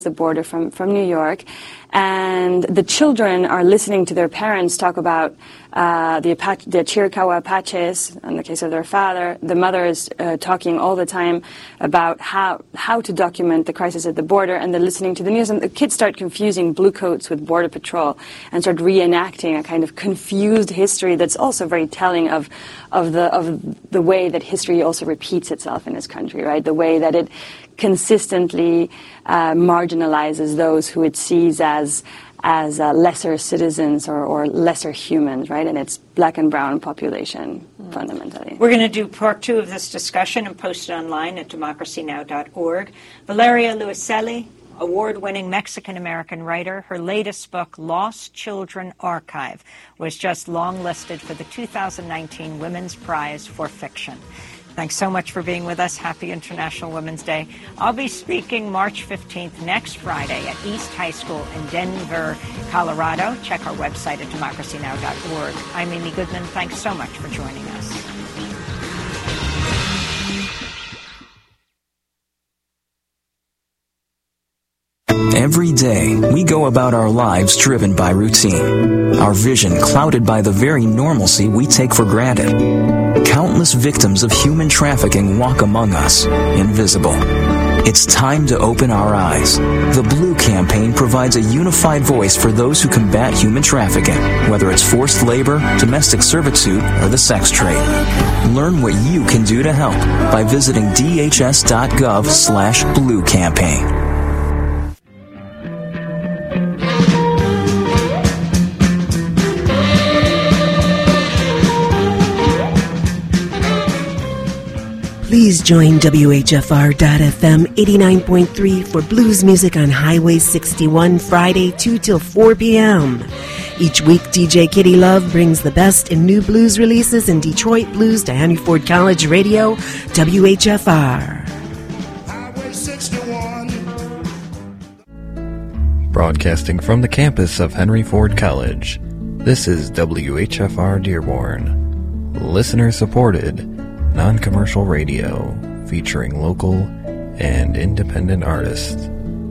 the border from New York, and the children are listening to their parents talk about the Chiricahua Apaches, in the case of their father. The mother is talking all the time about how to document the crisis at the border, and they're listening to the news, and the kids start confusing bluecoats with Border Patrol and start reenacting a kind of confused history that's also very telling of the way that history also repeats itself in this country, right? The way that it consistently marginalizes those who it sees as lesser citizens or lesser humans, right? And it's black and brown population, fundamentally. We're going to do part 2 of this discussion and post it online at democracynow.org. Valeria Luiselli, award-winning Mexican-American writer. Her latest book, Lost Children Archive, was just longlisted for the 2019 Women's Prize for Fiction. Thanks so much for being with us. Happy International Women's Day. I'll be speaking March 15th, next Friday, at East High School in Denver, Colorado. Check our website at democracynow.org. I'm Amy Goodman. Thanks so much for joining us. Every day, we go about our lives driven by routine, our vision clouded by the very normalcy we take for granted. Countless victims of human trafficking walk among us, invisible. It's time to open our eyes. The Blue Campaign provides a unified voice for those who combat human trafficking, whether it's forced labor, domestic servitude, or the sex trade. Learn what you can do to help by visiting dhs.gov/Blue Campaign. Please join WHFR.FM 89.3 for blues music on Highway 61 Friday 2 till 4 p.m. Each week, DJ Kitty Love brings the best in new blues releases in Detroit blues to Henry Ford College Radio, WHFR. Highway 61. Broadcasting from the campus of Henry Ford College, this is WHFR Dearborn. Listener-supported, non-commercial radio featuring local and independent artists.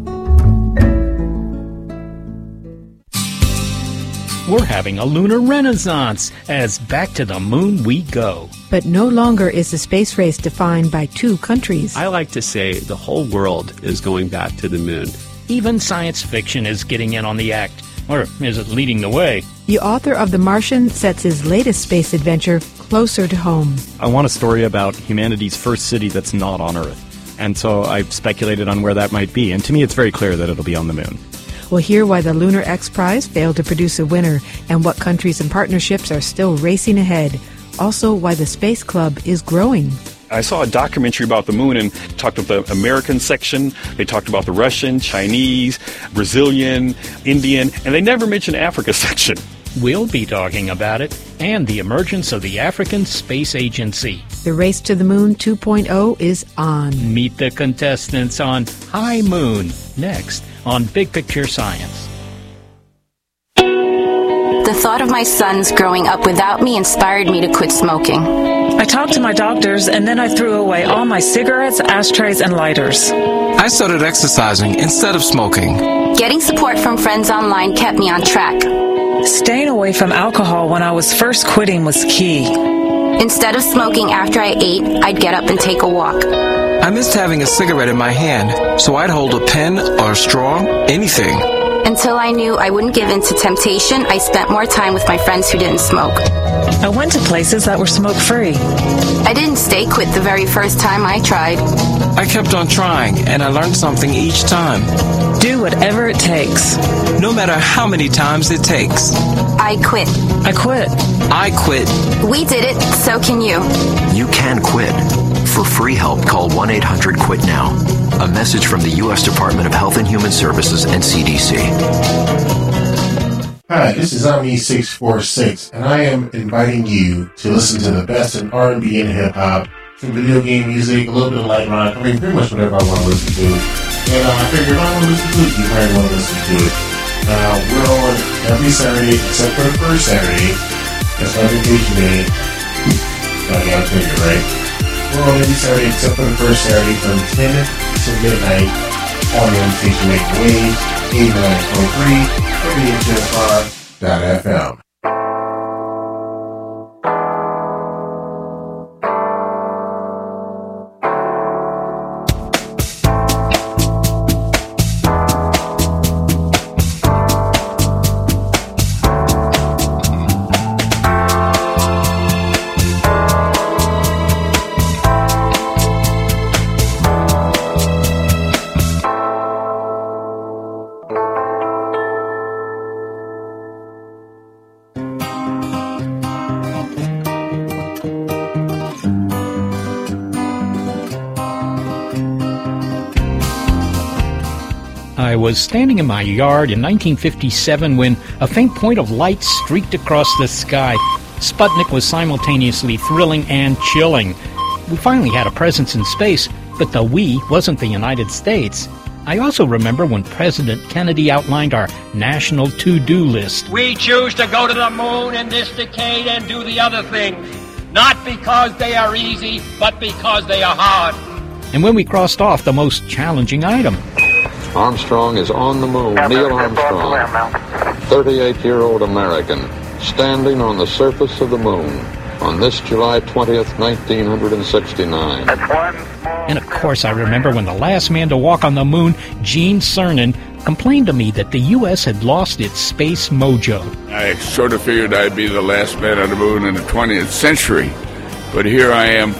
We're having a lunar renaissance as back to the moon we go. But no longer is the space race defined by 2 countries. I like to say the whole world is going back to the moon. Even science fiction is getting in on the act. Or is it leading the way? The author of The Martian sets his latest space adventure closer to home. I want a story about humanity's first city that's not on Earth. And so I've speculated on where that might be. And to me, it's very clear that it'll be on the moon. We'll hear why the Lunar X Prize failed to produce a winner and what countries and partnerships are still racing ahead. Also, why the Space Club is growing. I saw a documentary about the moon and talked about the American section. They talked about the Russian, Chinese, Brazilian, Indian, and they never mentioned Africa section. We'll be talking about it and the emergence of the African Space Agency. The Race to the Moon 2.0 is on. Meet the contestants on High Moon next on Big Picture Science. The thought of my sons growing up without me inspired me to quit smoking. I talked to my doctors, and then I threw away all my cigarettes, ashtrays, and lighters. I started exercising instead of smoking. Getting support from friends online kept me on track. Staying away from alcohol when I was first quitting was key. Instead of smoking after I ate, I'd get up and take a walk. I missed having a cigarette in my hand, so I'd hold a pen or a straw, anything. Until I knew I wouldn't give in to temptation, I spent more time with my friends who didn't smoke. I went to places that were smoke-free. I didn't stay quit the very first time I tried. I kept on trying, and I learned something each time. Do whatever it takes. No matter how many times it takes. I quit. I quit. I quit. We did it, so can you. You can quit. For free help, call 1-800-QUIT-NOW. A message from the U.S. Department of Health and Human Services and CDC. Hi, this is Omni646, and I am inviting you to listen to the best in R&B and hip-hop, some video game music, a little bit of light rock, I mean, pretty much whatever I want to listen to. And I figure if I want to listen to it, you probably want to listen to it. We're on every Saturday, except for the first Saturday. That's my vacation day. I gotta tell you, right? We're on every Saturday except for the first Saturday from 10 to midnight on the station making waves, 89.3 WHFR.FM. I was standing in my yard in 1957 when a faint point of light streaked across the sky. Sputnik was simultaneously thrilling and chilling. We finally had a presence in space, but the we wasn't the United States. I also remember when President Kennedy outlined our national to-do list. We choose to go to the moon in this decade and do the other things, not because they are easy, but because they are hard. And when we crossed off the most challenging item. Armstrong is on the moon. Neil Armstrong, 38-year-old American, standing on the surface of the moon on this July 20th, 1969. And of course I remember when the last man to walk on the moon, Gene Cernan, complained to me that the U.S. had lost its space mojo. I sort of figured I'd be the last man on the moon in the 20th century. But here I am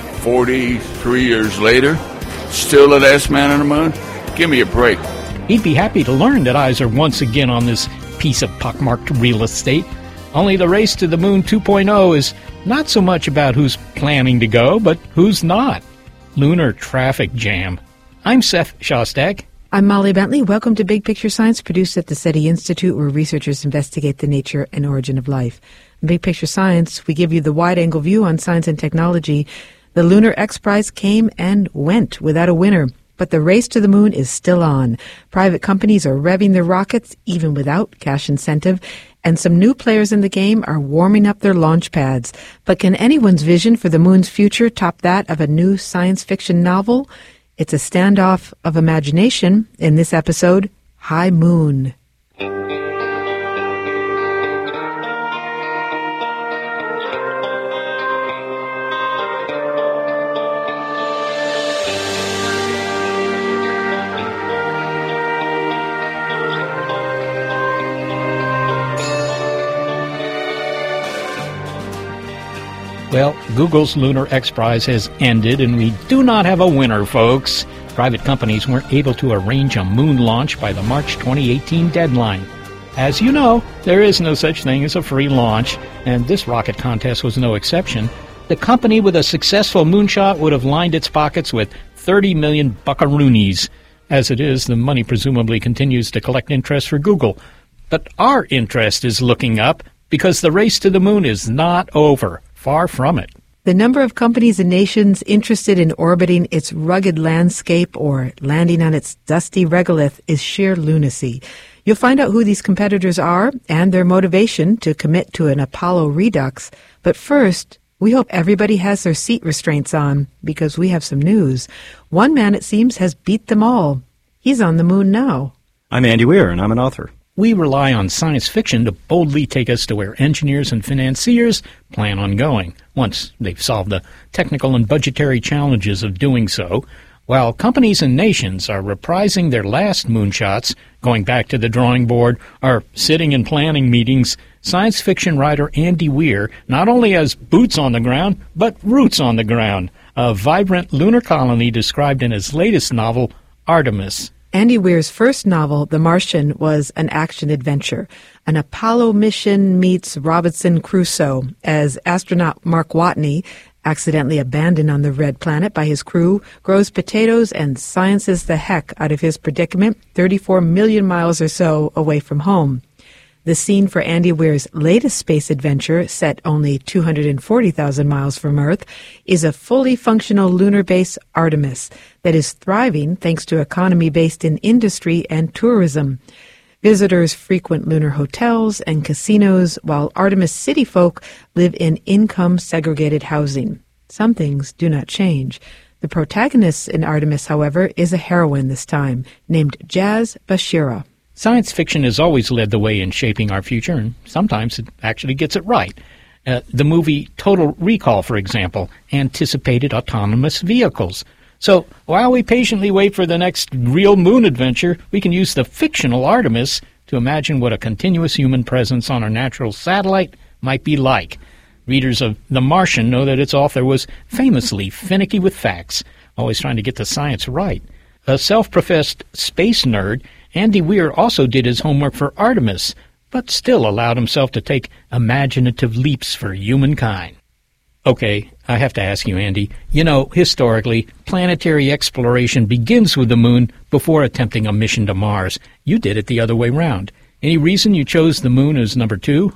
43 years later, still the last man on the moon? Give me a break. He'd be happy to learn that eyes are once again on this piece of pockmarked real estate. Only the race to the moon 2.0 is not so much about who's planning to go, but who's not. Lunar traffic jam. I'm Seth Shostak. I'm Molly Bentley. Welcome to Big Picture Science, produced at the SETI Institute, where researchers investigate the nature and origin of life. In Big Picture Science, we give you the wide-angle view on science and technology. The Lunar X Prize came and went without a winner. But the race to the moon is still on. Private companies are revving their rockets, even without cash incentive, and some new players in the game are warming up their launch pads. But can anyone's vision for the moon's future top that of a new science fiction novel? It's a standoff of imagination in this episode, High Moon. Well, Google's Lunar X Prize has ended, and we do not have a winner, folks. Private companies weren't able to arrange a moon launch by the March 2018 deadline. As you know, there is no such thing as a free launch, and this rocket contest was no exception. The company with a successful moonshot would have lined its pockets with 30 million buckaroonies. As it is, the money presumably continues to collect interest for Google. But our interest is looking up, because the race to the moon is not over. Far from it. The number of companies and nations interested in orbiting its rugged landscape or landing on its dusty regolith is sheer lunacy. You'll find out who these competitors are and their motivation to commit to an Apollo redux. But first, we hope everybody has their seat restraints on, because we have some news. One man, it seems, has beat them all. He's on the moon now. I'm Andy Weir, and I'm an author. We rely on science fiction to boldly take us to where engineers and financiers plan on going, once they've solved the technical and budgetary challenges of doing so, while companies and nations are reprising their last moonshots, going back to the drawing board, or sitting in planning meetings. Science fiction writer Andy Weir not only has boots on the ground, but roots on the ground, a vibrant lunar colony described in his latest novel, Artemis. Andy Weir's first novel, The Martian, was an action-adventure. An Apollo mission meets Robinson Crusoe as astronaut Mark Watney, accidentally abandoned on the red planet by his crew, grows potatoes and sciences the heck out of his predicament 34 million miles or so away from home. The scene for Andy Weir's latest space adventure, set only 240,000 miles from Earth, is a fully functional lunar base, Artemis, that is thriving thanks to economy based in industry and tourism. Visitors frequent lunar hotels and casinos, while Artemis city folk live in income-segregated housing. Some things do not change. The protagonist in Artemis, however, is a heroine this time, named Jazz Bashira. Science fiction has always led the way in shaping our future, and sometimes it actually gets it right. The movie Total Recall, for example, anticipated autonomous vehicles. So while we patiently wait for the next real moon adventure, we can use the fictional Artemis to imagine what a continuous human presence on our natural satellite might be like. Readers of The Martian know that its author was famously finicky with facts, always trying to get the science right. A self-professed space nerd, Andy Weir also did his homework for Artemis, but still allowed himself to take imaginative leaps for humankind. Okay, I have to ask you, Andy, historically, planetary exploration begins with the moon before attempting a mission to Mars. You did it the other way round. Any reason you chose the moon as number 2?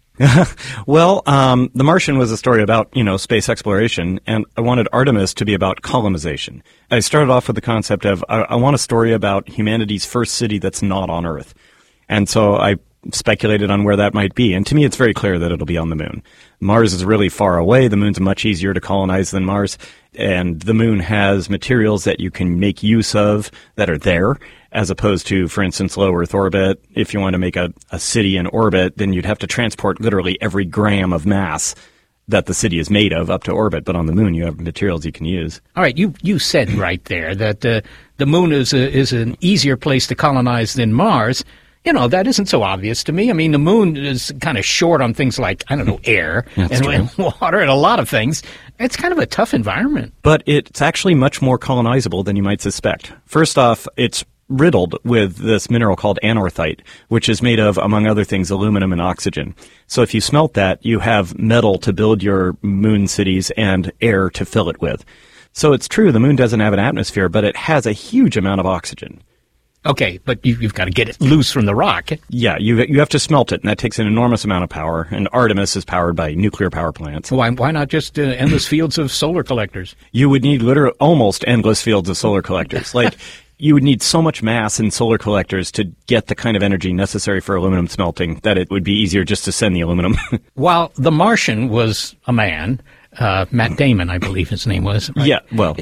Well, The Martian was a story about, space exploration, and I wanted Artemis to be about colonization. I started off with the concept of, I want a story about humanity's first city that's not on Earth. And so I speculated on where that might be, and to me it's very clear that it'll be on the moon. Mars is really far away. The moon's much easier to colonize than Mars, and the moon has materials that you can make use of that are there, as opposed to, for instance, low Earth orbit. If you want to make a city in orbit, then you'd have to transport literally every gram of mass that the city is made of up to orbit, but on the moon you have materials you can use. All right, you said right there that the moon is an easier place to colonize than Mars. That isn't so obvious to me. I mean, the moon is kind of short on things like, air and water and a lot of things. It's kind of a tough environment. But it's actually much more colonizable than you might suspect. First off, it's riddled with this mineral called anorthite, which is made of, among other things, aluminum and oxygen. So if you smelt that, you have metal to build your moon cities and air to fill it with. So it's true, the moon doesn't have an atmosphere, but it has a huge amount of oxygen. Okay, but you've got to get it loose from the rock. Yeah, you have to smelt it, and that takes an enormous amount of power, and Artemis is powered by nuclear power plants. Why not just endless fields of solar collectors? You would need literally almost endless fields of solar collectors. You would need so much mass in solar collectors to get the kind of energy necessary for aluminum smelting that it would be easier just to send the aluminum. While The Martian was a man, Matt Damon, I believe his name was. Right? Yeah, well,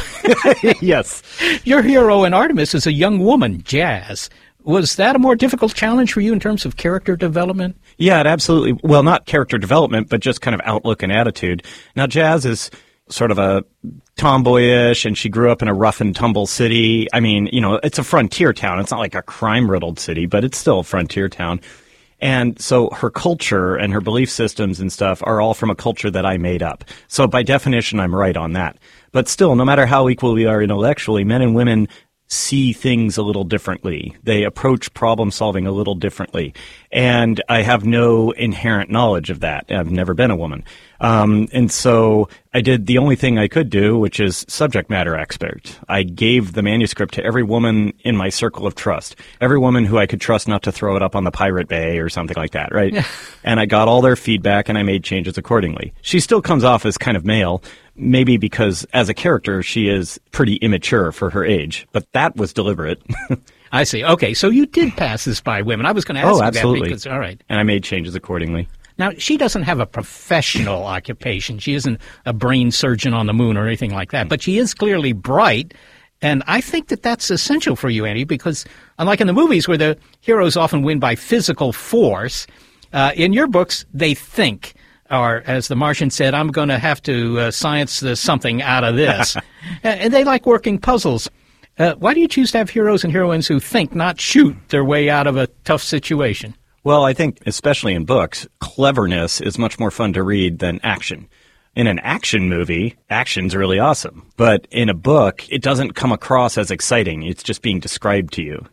yes. Your hero in Artemis is a young woman, Jazz. Was that a more difficult challenge for you in terms of character development? Yeah, it absolutely. Well, not character development, but just kind of outlook and attitude. Now, Jazz is sort of a tomboyish, and she grew up in a rough and tumble city. I mean, it's a frontier town. It's not like a crime-riddled city, but it's still a frontier town. And so her culture and her belief systems and stuff are all from a culture that I made up. So by definition, I'm right on that. But still, no matter how equal we are intellectually, men and women see things a little differently. They approach problem solving a little differently. And I have no inherent knowledge of that. I've never been a woman. And so I did the only thing I could do, which is subject matter expert. I gave the manuscript to every woman in my circle of trust, every woman who I could trust not to throw it up on the Pirate Bay or something like that, right? Yeah. And I got all their feedback and I made changes accordingly. She still comes off as kind of male, maybe because as a character she is pretty immature for her age, but that was deliberate. I see. Okay, so you did pass this by women. I was going to ask you absolutely. that because, all right. And I made changes accordingly. Now, she doesn't have a professional occupation. She isn't a brain surgeon on the moon or anything like that, but she is clearly bright. And I think that that's essential for you, Andy, because unlike in the movies where the heroes often win by physical force, in your books, they think. Or, as The Martian said, I'm going to have to science something out of this. And they like working puzzles. Why do you choose to have heroes and heroines who think, not shoot, their way out of a tough situation? Well, I think, especially in books, cleverness is much more fun to read than action. In an action movie, action's really awesome. But in a book, it doesn't come across as exciting. It's just being described to you,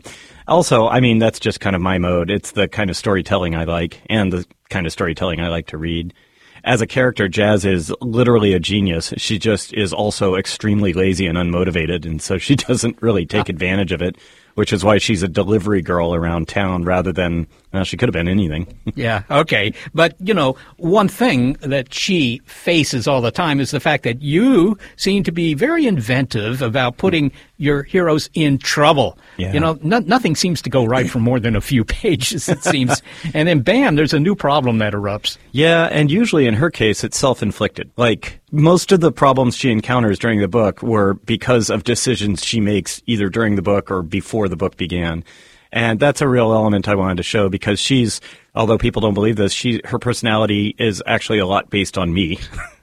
Also, I mean, that's just kind of my mode. It's the kind of storytelling I like and the kind of storytelling I like to read. As a character, Jazz is literally a genius. She just is also extremely lazy and unmotivated, and so she doesn't really take advantage of it, which is why she's a delivery girl around town rather than Well, she could have been anything. Yeah, okay. But, one thing that she faces all the time is the fact that you seem to be very inventive about putting your heroes in trouble. Yeah. Nothing seems to go right for more than a few pages, it seems. And then, bam, there's a new problem that erupts. Yeah, and usually in her case, it's self-inflicted. Like, most of the problems she encounters during the book were because of decisions she makes either during the book or before the book began. And that's a real element I wanted to show because she's, although people don't believe this, her personality is actually a lot based on me.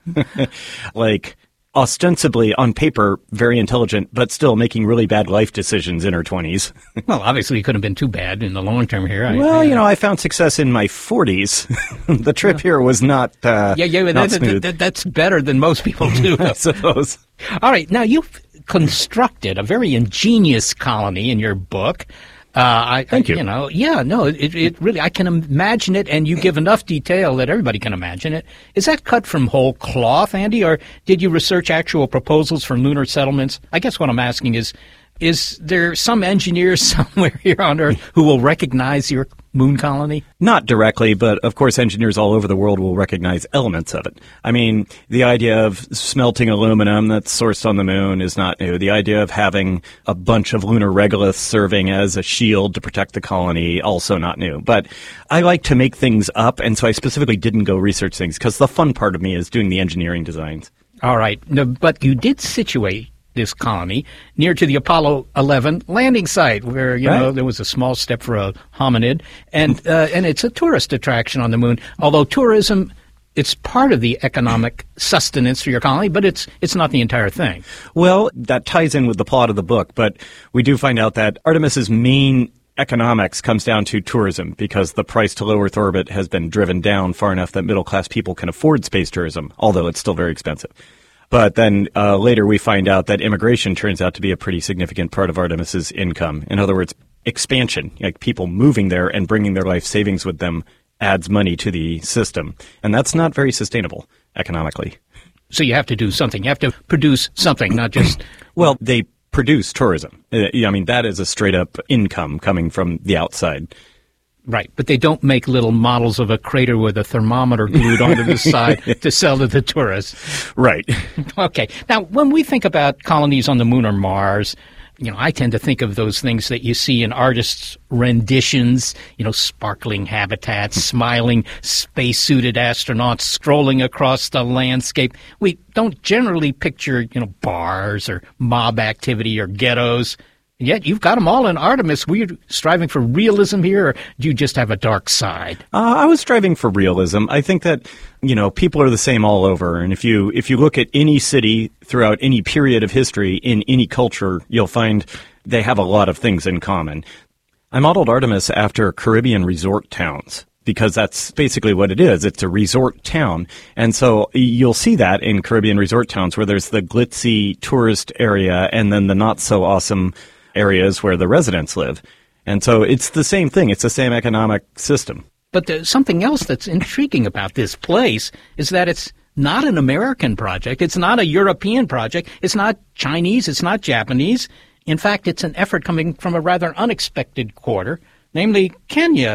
Like, ostensibly, on paper, very intelligent, but still making really bad life decisions in her 20s. Well, obviously, it couldn't have been too bad in the long term here. I found success in my 40s. The trip here was not smooth. That's better than most people do. I suppose. All right. Now, you've constructed a very ingenious colony in your book. Thank you. It really, I can imagine it, and you give enough detail that everybody can imagine it. Is that cut from whole cloth, Andy, or did you research actual proposals for lunar settlements? I guess what I'm asking is there some engineer somewhere here on Earth who will recognize your moon colony? Not directly, but of course engineers all over the world will recognize elements of it. I mean, the idea of smelting aluminum that's sourced on the moon is not new. The idea of having a bunch of lunar regoliths serving as a shield to protect the colony, also not new. But I like to make things up, and so I specifically didn't go research things, because the fun part of me is doing the engineering designs. All right. No, but you did situate this colony near to the Apollo 11 landing site where, there was a small step for a hominid. And it's a tourist attraction on the moon. Although tourism, it's part of the economic sustenance for your colony, but it's not the entire thing. Well, that ties in with the plot of the book, but we do find out that Artemis's main economics comes down to tourism because the price to low Earth orbit has been driven down far enough that middle-class people can afford space tourism, although it's still very expensive. But then later we find out that immigration turns out to be a pretty significant part of Artemis's income. In other words, expansion, like people moving there and bringing their life savings with them adds money to the system. And that's not very sustainable economically. So you have to do something. You have to produce something, not just... Well, they produce tourism. I mean, that is a straight-up income coming from the outside. Right, but they don't make little models of a crater with a thermometer glued onto the side to sell to the tourists. Right. Okay. Now, when we think about colonies on the moon or Mars, I tend to think of those things that you see in artists' renditions, sparkling habitats, smiling spacesuited astronauts strolling across the landscape. We don't generally picture, bars or mob activity or ghettos. Yet you've got them all in Artemis. Were you striving for realism here, or do you just have a dark side? I was striving for realism. I think that, people are the same all over. And if you look at any city throughout any period of history in any culture, you'll find they have a lot of things in common. I modeled Artemis after Caribbean resort towns, because that's basically what it is. It's a resort town. And so you'll see that in Caribbean resort towns where there's the glitzy tourist area and then the not so awesome areas where the residents live. And so it's the same thing. It's the same economic system. But there's something else that's intriguing about this place is that it's not an American project. It's not a European project. It's not Chinese. It's not Japanese. In fact, it's an effort coming from a rather unexpected quarter, namely Kenya.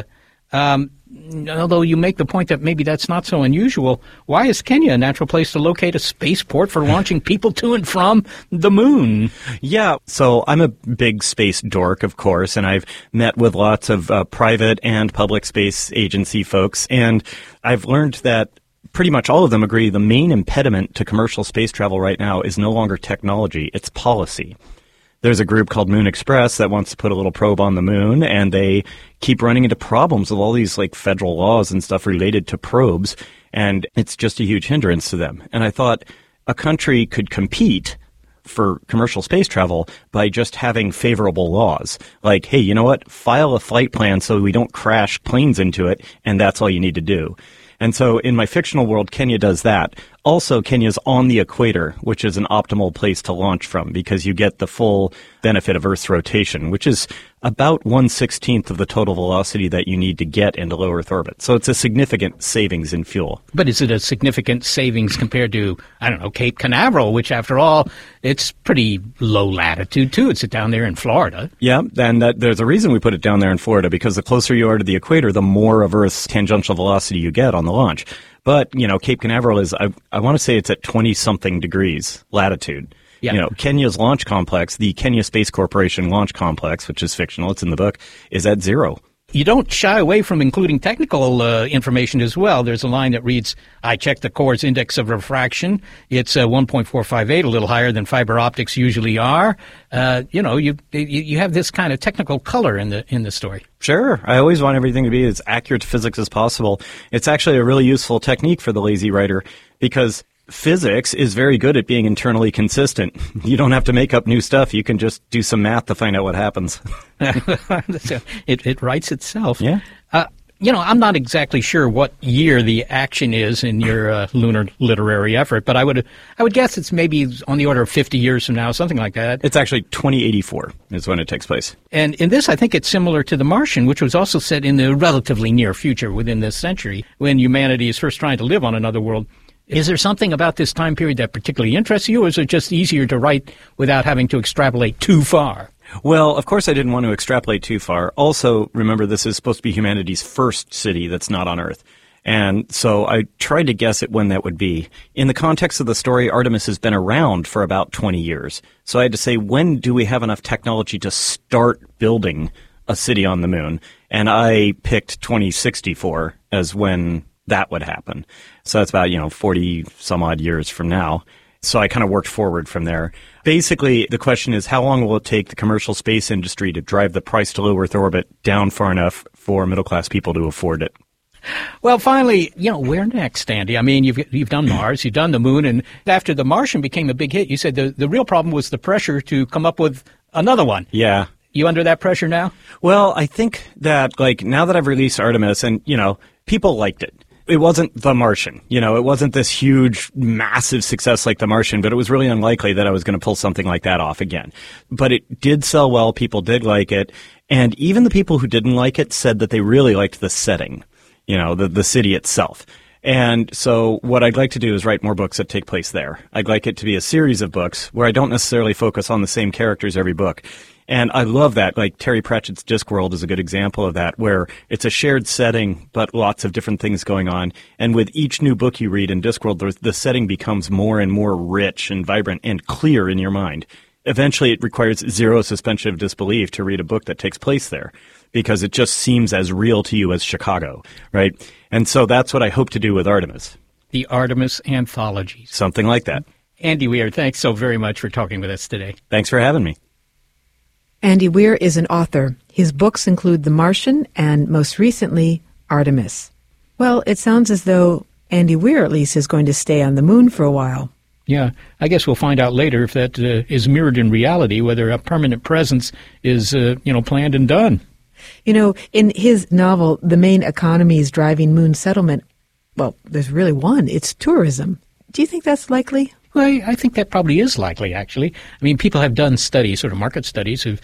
Although you make the point that maybe that's not so unusual, why is Kenya a natural place to locate a spaceport for launching people to and from the moon? Yeah, so I'm a big space dork, of course, and I've met with lots of private and public space agency folks, and I've learned that pretty much all of them agree the main impediment to commercial space travel right now is no longer technology, it's policy. There's a group called Moon Express that wants to put a little probe on the moon, and they keep running into problems with all these federal laws and stuff related to probes, and it's just a huge hindrance to them. And I thought a country could compete for commercial space travel by just having favorable laws. Like, hey, you know what? File a flight plan so we don't crash planes into it, and that's all you need to do. And so in my fictional world, Kenya does that, Also, Kenya's on the equator, which is an optimal place to launch from because you get the full benefit of Earth's rotation, which is about 1/16 of the total velocity that you need to get into low Earth orbit. So it's a significant savings in fuel. But is it a significant savings compared to, I don't know, Cape Canaveral, which, after all, it's pretty low latitude, too. It's down there in Florida. Yeah, and there's a reason we put it down there in Florida, because the closer you are to the equator, the more of Earth's tangential velocity you get on the launch. But, Cape Canaveral is, I want to say it's at 20-something degrees latitude. Yeah. Kenya's launch complex, the Kenya Space Corporation launch complex, which is fictional, it's in the book, is at 0. You don't shy away from including technical information as well. There's a line that reads, I checked the core's index of refraction. It's 1.458, a little higher than fiber optics usually are. You have this kind of technical color in the story. Sure. I always want everything to be as accurate to physics as possible. It's actually a really useful technique for the lazy writer because physics is very good at being internally consistent. You don't have to make up new stuff. You can just do some math to find out what happens. It writes itself. Yeah. I'm not exactly sure what year the action is in your lunar literary effort, but I would guess it's maybe on the order of 50 years from now, something like that. It's actually 2084 is when it takes place. And in this, I think it's similar to The Martian, which was also set in the relatively near future within this century, when humanity is first trying to live on another world. Is there something about this time period that particularly interests you, or is it just easier to write without having to extrapolate too far? Well, of course I didn't want to extrapolate too far. Also, remember, this is supposed to be humanity's first city that's not on Earth. And so I tried to guess at when that would be. In the context of the story, Artemis has been around for about 20 years. So I had to say, when do we have enough technology to start building a city on the moon? And I picked 2064 as when that would happen. So that's about, 40 some odd years from now. So I kind of worked forward from there. Basically, the question is, how long will it take the commercial space industry to drive the price to low Earth orbit down far enough for middle-class people to afford it? Well, finally, where next, Andy? I mean, you've done Mars, you've done the Moon, and after The Martian became a big hit, you said the real problem was the pressure to come up with another one. Yeah. You under that pressure now? Well, I think that, now that I've released Artemis and, people liked it. It wasn't The Martian. It wasn't this huge, massive success like The Martian, but it was really unlikely that I was going to pull something like that off again. But it did sell well. People did like it. And even the people who didn't like it said that they really liked the setting, the city itself. And so what I'd like to do is write more books that take place there. I'd like it to be a series of books where I don't necessarily focus on the same characters every book. And I love that. Terry Pratchett's Discworld is a good example of that, where it's a shared setting, but lots of different things going on. And with each new book you read in Discworld, the setting becomes more and more rich and vibrant and clear in your mind. Eventually, it requires zero suspension of disbelief to read a book that takes place there, because it just seems as real to you as Chicago, right? And so that's what I hope to do with Artemis. The Artemis Anthologies. Something like that. Andy Weir, thanks so very much for talking with us today. Thanks for having me. Andy Weir is an author. His books include The Martian and, most recently, Artemis. Well, it sounds as though Andy Weir, at least, is going to stay on the moon for a while. Yeah, I guess we'll find out later if that is mirrored in reality, whether a permanent presence is, planned and done. In his novel, the main economies driving moon settlement, well, there's really one. It's tourism. Do you think that's likely? Well, I think that probably is likely, actually. I mean, people have done studies, sort of market studies of,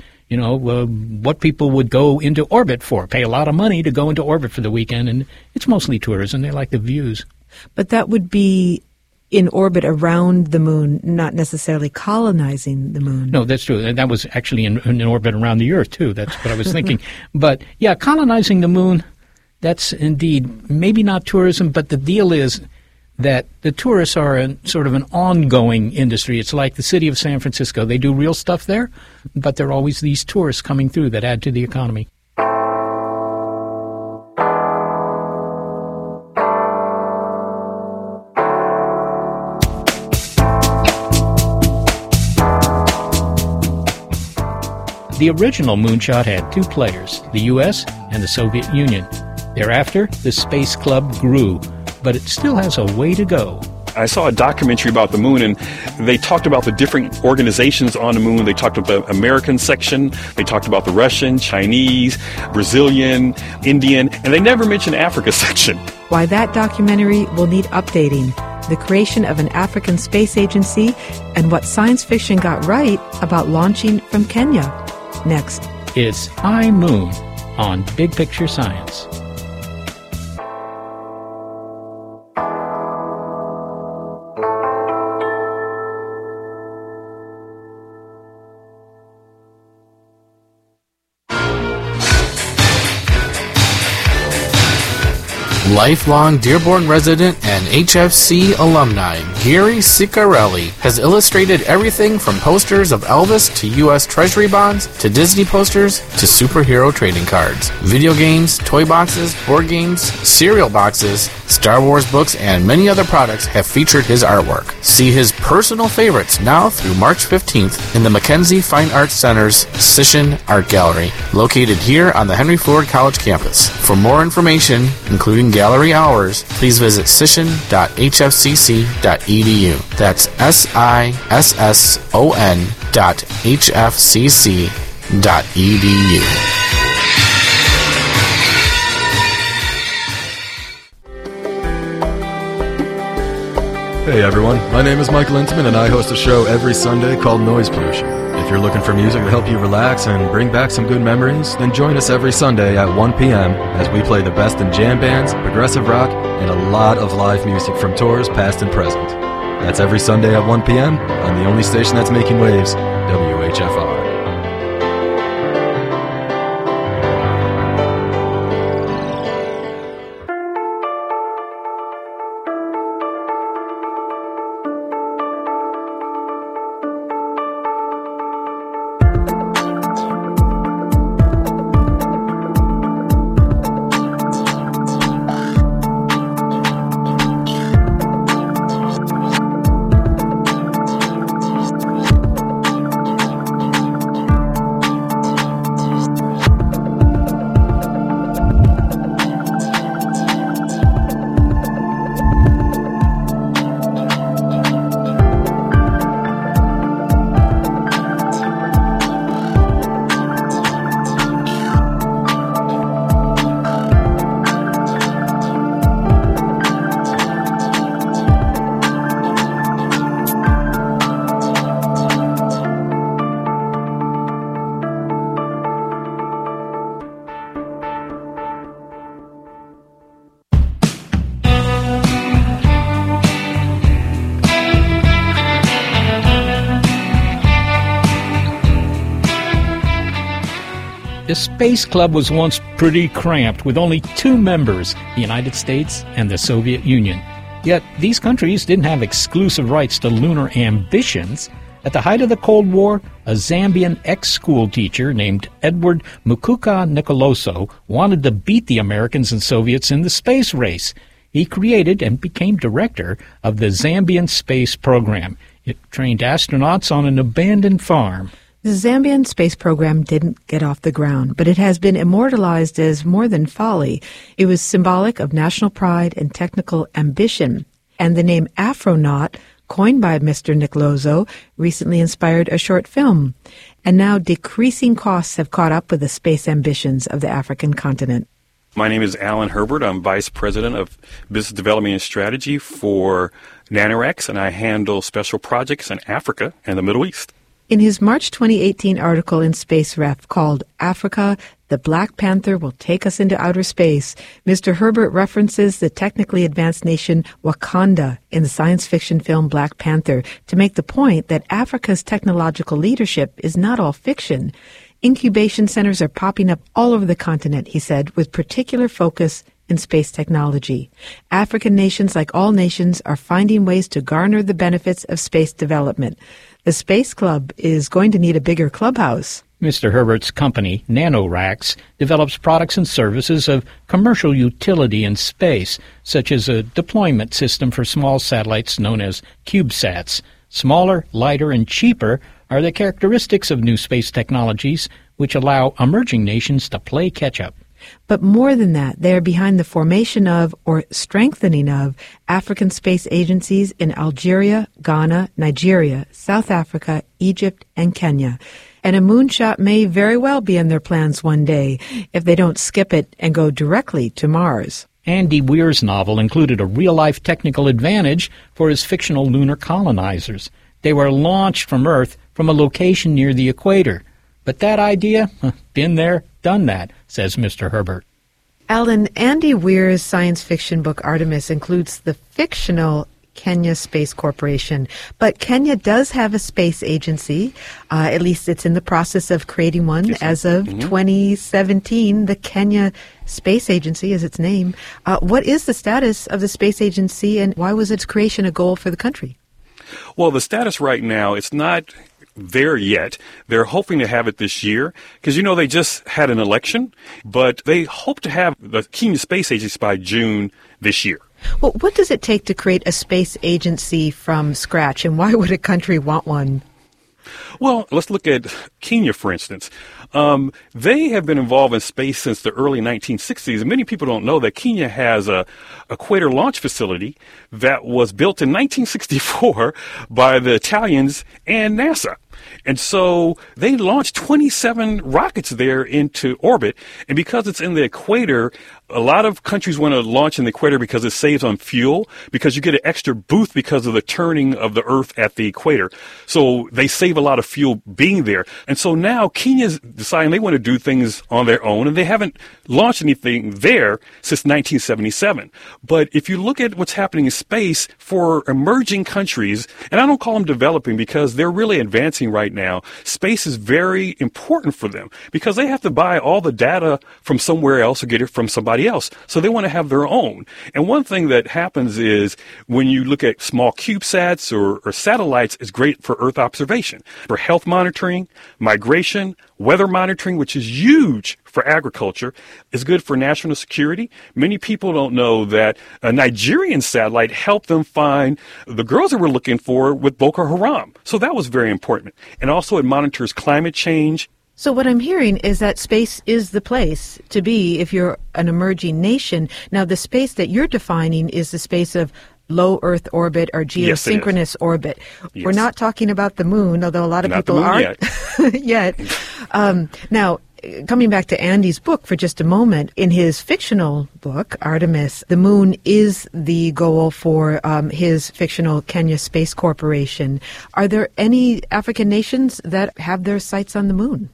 what people would go into orbit for, pay a lot of money to go into orbit for the weekend, and it's mostly tourism. They like the views. But that would be in orbit around the moon, not necessarily colonizing the moon. No, that's true. And that was actually in orbit around the Earth, too. That's what I was thinking. But, yeah, colonizing the moon, that's indeed maybe not tourism, but the deal is that the tourists are sort of an ongoing industry. It's like the city of San Francisco. They do real stuff there, but there are always these tourists coming through that add to the economy. The original moonshot had two players, the U.S. and the Soviet Union. Thereafter, the Space Club grew, but it still has a way to go. I saw a documentary about the moon, and they talked about the different organizations on the moon. They talked about the American section, they talked about the Russian, Chinese, Brazilian, Indian, and they never mentioned Africa section. Why that documentary will need updating. the creation of an African space agency, and what science fiction got right about launching from Kenya. Next. It's High Moon on Big Picture Science. Lifelong Dearborn resident and HFC alumni Gary Ciccarelli has illustrated everything from posters of Elvis to U.S. Treasury bonds to Disney posters to superhero trading cards, video games, toy boxes, board games, cereal boxes, Star Wars books, and many other products have featured his artwork. See his personal favorites now through March 15th in the Mackenzie Fine Arts Center's Sisson Art Gallery, located here on the Henry Ford College campus. For more information, including gallery hours, please visit sisson.hfcc.edu. That's sisson.hfcc.edu. Hey everyone, my name is Mike Lintzman and I host a show every Sunday called Noise Pollution. If you're looking for music to help you relax and bring back some good memories, then join us every Sunday at 1 p.m. as we play the best in jam bands, progressive rock, and a lot of live music from tours past and present. That's every Sunday at 1 p.m. on the only station that's making waves, WHFR. The Space Club was once pretty cramped, with only 2 members, the United States and the Soviet Union. Yet these countries didn't have exclusive rights to lunar ambitions. At the height of the Cold War, a Zambian ex-school teacher named Edward Mukuka Nicoloso wanted to beat the Americans and Soviets in the space race. He created and became director of the Zambian space program. It trained astronauts on an abandoned farm. The Zambian space program didn't get off the ground, but it has been immortalized as more than folly. It was symbolic of national pride and technical ambition. And the name Afronaut, coined by Mr. Nicoloso, recently inspired a short film. And now decreasing costs have caught up with the space ambitions of the African continent. My name is Alan Herbert. I'm Vice President of Business Development and Strategy for NanoRacks, and I handle special projects in Africa and the Middle East. In his March 2018 article in Space Ref called Africa, the Black Panther Will Take Us into Outer Space, Mr. Herbert references the technically advanced nation Wakanda in the science fiction film Black Panther to make the point that Africa's technological leadership is not all fiction. Incubation centers are popping up all over the continent, he said, with particular focus in space technology. African nations, like all nations, are finding ways to garner the benefits of space development. The Space Club is going to need a bigger clubhouse. Mr. Herbert's company, NanoRacks, develops products and services of commercial utility in space, such as a deployment system for small satellites known as CubeSats. Smaller, lighter, and cheaper are the characteristics of new space technologies, which allow emerging nations to play catch-up. But more than that, they are behind the formation of, or strengthening of, African space agencies in Algeria, Ghana, Nigeria, South Africa, Egypt, and Kenya. And a moonshot may very well be in their plans one day, if they don't skip it and go directly to Mars. Andy Weir's novel included a real-life technical advantage for his fictional lunar colonizers. They were launched from Earth from a location near the equator. But that idea? Been there, done that, says Mr. Herbert. Alan, Andy Weir's science fiction book Artemis includes the fictional Kenya Space Corporation, but Kenya does have a space agency. At least it's in the process of creating one. Yes, as of 2017, the Kenya Space Agency is its name. What is the status of the space agency, and why was its creation a goal for the country? Well, the status right now, it's not there yet. They're hoping to have it this year because, they just had an election, but they hope to have the Kenya Space Agency by June this year. Well, what does it take to create a space agency from scratch, and why would a country want one? Well, let's look at Kenya, for instance. They have been involved in space since the early 1960s, and many people don't know that Kenya has a Equator Launch Facility that was built in 1964 by the Italians and NASA. And so they launched 27 rockets there into orbit. And because it's in the equator, a lot of countries want to launch in the equator because it saves on fuel, because you get an extra boost because of the turning of the Earth at the equator. So they save a lot of fuel being there. And so now Kenya's deciding they want to do things on their own, and they haven't launched anything there since 1977. But if you look at what's happening in space for emerging countries, and I don't call them developing because they're really advancing right now, space is very important for them because they have to buy all the data from somewhere else or get it from somebody else. So they want to have their own. And one thing that happens is when you look at small CubeSats or satellites, it's great for Earth observation, for health monitoring, migration, weather monitoring, which is huge for agriculture, is good for national security. Many people don't know that a Nigerian satellite helped them find the girls that we're looking for with Boko Haram. So that was very important. And also it monitors climate change. So what I'm hearing is that space is the place to be if you're an emerging nation. Now, the space that you're defining is the space of low Earth orbit or geosynchronous orbit. Yes. We're not talking about the moon, although a lot of people aren't yet. Now, coming back to Andy's book for just a moment, in his fictional book, Artemis, the moon is the goal for his fictional Kenya Space Corporation. Are there any African nations that have their sights on the moon?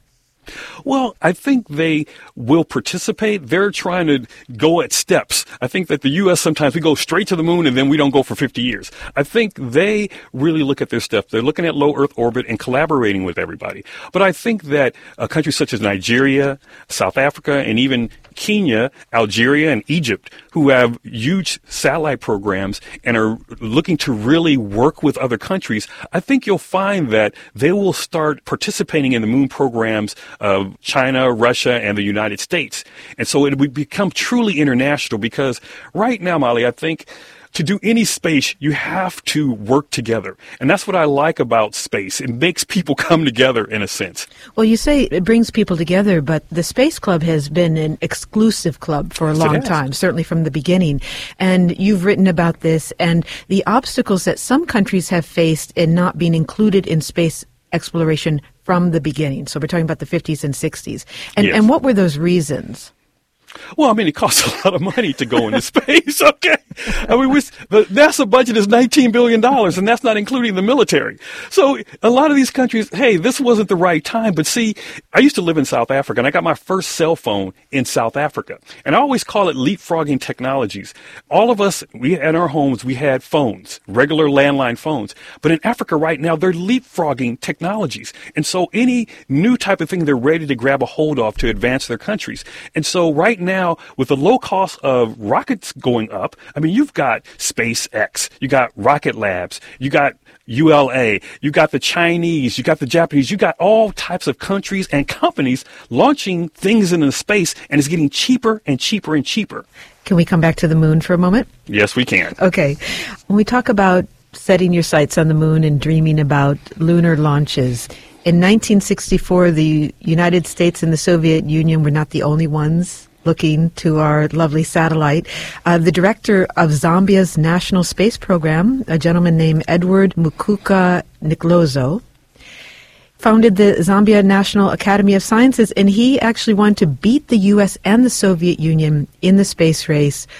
Well, I think they will participate. They're trying to go at steps. I think that the U.S. sometimes we go straight to the moon and then we don't go for 50 years. I think they really look at their stuff. They're looking at low Earth orbit and collaborating with everybody. But I think that countries such as Nigeria, South Africa, and even Kenya, Algeria, and Egypt, who have huge satellite programs and are looking to really work with other countries, I think you'll find that they will start participating in the moon programs of China, Russia, and the United States. And so it would become truly international because right now, Molly, I think to do any space, you have to work together. And that's what I like about space. It makes people come together in a sense. Well, you say it brings people together, but the Space Club has been an exclusive club for a long time, certainly from the beginning. And you've written about this and the obstacles that some countries have faced in not being included in space exploration from the beginning. So we're talking about the 50s and 60s. And what were those reasons? Well, I mean, it costs a lot of money to go into space, okay? I mean, the NASA budget is $19 billion, and that's not including the military. So a lot of these countries, hey, this wasn't the right time. But see, I used to live in South Africa, and I got my first cell phone in South Africa. And I always call it leapfrogging technologies. All of us, at our homes, we had phones, regular landline phones. But in Africa right now, they're leapfrogging technologies. And so any new type of thing they're ready to grab a hold of to advance their countries. And so right now, with the low cost of rockets going up, I mean, you've got SpaceX, you got Rocket Labs, you got ULA, you got the Chinese, you got the Japanese, you got all types of countries and companies launching things into space, and it's getting cheaper and cheaper and cheaper. Can we come back to the moon for a moment? Yes, we can. Okay. When we talk about setting your sights on the moon and dreaming about lunar launches, in 1964, the United States and the Soviet Union were not the only ones looking to our lovely satellite. The director of Zambia's National Space Program, a gentleman named Edward Mukuka Niclozo, founded the Zambia National Academy of Sciences, and he actually wanted to beat the U.S. and the Soviet Union in the space race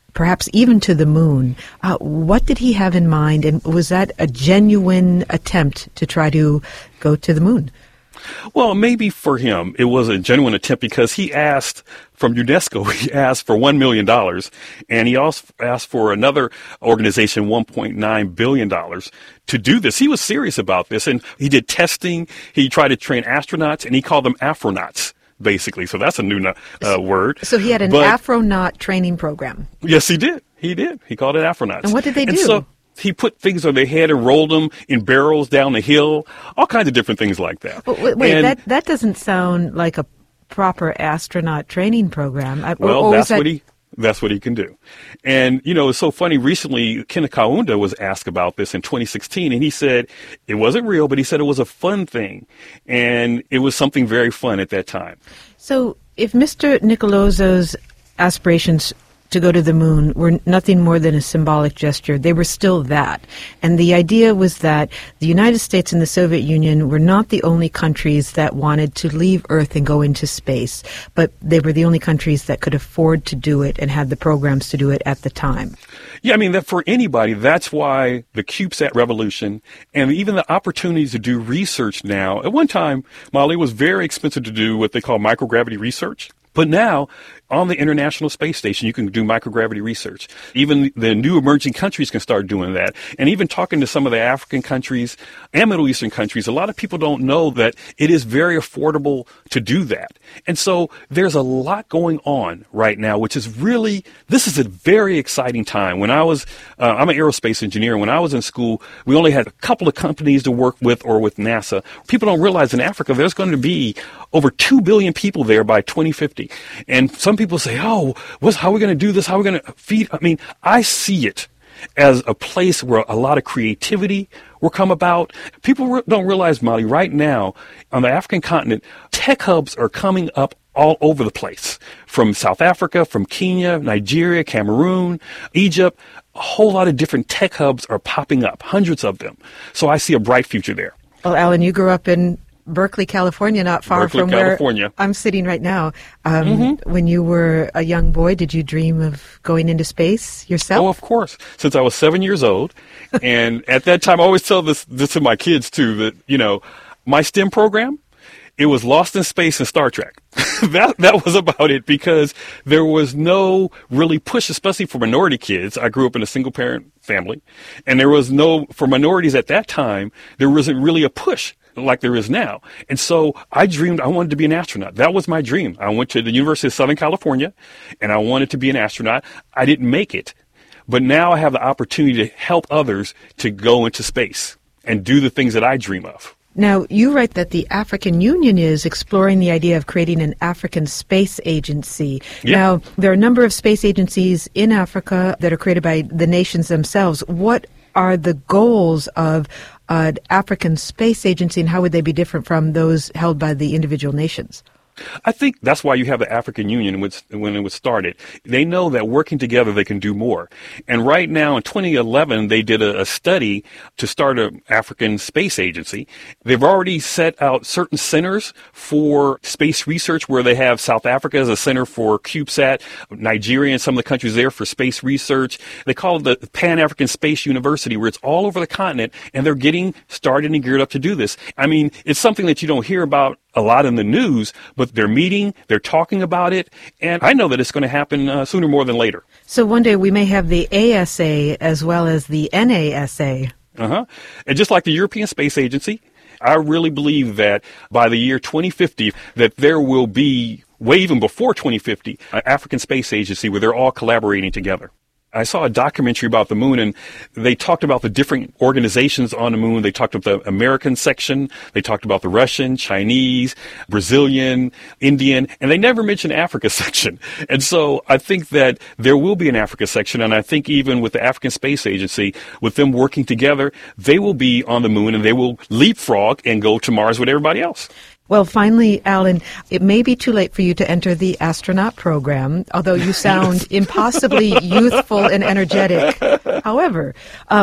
perhaps even to the moon. What did he have in mind, and was that a genuine attempt to try to go to the moon? Well, maybe for him it was a genuine attempt because he asked from UNESCO, he asked for $1 million, and he also asked for another organization $1.9 billion to do this. He was serious about this, and he did testing. He tried to train astronauts, and he called them Afronauts, basically. So that's a new word. So he had an Afronaut training program. Yes, he did. He did. He called it Afronauts. And what did they do? So he put things on their head and rolled them in barrels down the hill, all kinds of different things like that. Wait, that doesn't sound like a proper astronaut training program. Well, that's what he can do. And, it's so funny. Recently, Kenneth Kaunda was asked about this in 2016, and he said it wasn't real, but he said it was a fun thing. And it was something very fun at that time. So if Mr. Nicoloso's aspirations to go to the moon were nothing more than a symbolic gesture, they were still that. And the idea was that the United States and the Soviet Union were not the only countries that wanted to leave Earth and go into space, but they were the only countries that could afford to do it and had the programs to do it at the time. Yeah, I mean, that for anybody, that's why the CubeSat revolution and even the opportunities to do research now. At one time, Molly, it was very expensive to do what they call microgravity research. But now, on the International Space Station, you can do microgravity research. Even the new emerging countries can start doing that. And even talking to some of the African countries and Middle Eastern countries, a lot of people don't know that it is very affordable to do that. And so there's a lot going on right now, which is really, this is a very exciting time. When I was, I'm an aerospace engineer. When I was in school, we only had a couple of companies to work with or with NASA. People don't realize in Africa, there's going to be over 2 billion people there by 2050. And some people say, how are we going to do this? How are we going to feed? I mean, I see it as a place where a lot of creativity will come about. People don't realize, Molly, right now on the African continent, tech hubs are coming up all over the place. From South Africa, from Kenya, Nigeria, Cameroon, Egypt, a whole lot of different tech hubs are popping up, hundreds of them. So I see a bright future there. Well, Alan, you grew up in Berkeley, California, not far from California. Where I'm sitting right now. When you were a young boy, did you dream of going into space yourself? Oh, of course. Since I was 7 years old. And at that time, I always tell this to my kids, too, that, my STEM program, it was Lost in Space and Star Trek. That was about it, because there was no really push, especially for minority kids. I grew up in a single-parent family. And there was for minorities at that time, there wasn't really a push like there is now. And so I dreamed I wanted to be an astronaut. That was my dream. I went to the University of Southern California, and I wanted to be an astronaut. I didn't make it. But now I have the opportunity to help others to go into space and do the things that I dream of. Now, you write that the African Union is exploring the idea of creating an African space agency. Yeah. Now, there are a number of space agencies in Africa that are created by the nations themselves. What are the goals of an African space agency, and how would they be different from those held by the individual nations? I think that's why you have the African Union when it was started. They know that working together they can do more. And right now in 2011, they did a study to start an African space agency. They've already set out certain centers for space research, where they have South Africa as a center for CubeSat, Nigeria and some of the countries there for space research. They call it the Pan-African Space University, where it's all over the continent, and they're getting started and geared up to do this. I mean, it's something that you don't hear about a lot in the news, but they're meeting, they're talking about it, and I know that it's going to happen sooner more than later. So one day we may have the ASA as well as the NASA. And just like the European Space Agency, I really believe that by the year 2050, that there will be, way even before 2050, an African Space Agency where they're all collaborating together. I saw a documentary about the moon, and they talked about the different organizations on the moon. They talked about the American section. They talked about the Russian, Chinese, Brazilian, Indian, and they never mentioned Africa section. And so I think that there will be an Africa section, and I think even with the African Space Agency, with them working together, they will be on the moon, and they will leapfrog and go to Mars with everybody else. Well, finally, Alan, it may be too late for you to enter the astronaut program, although you sound impossibly youthful and energetic. However,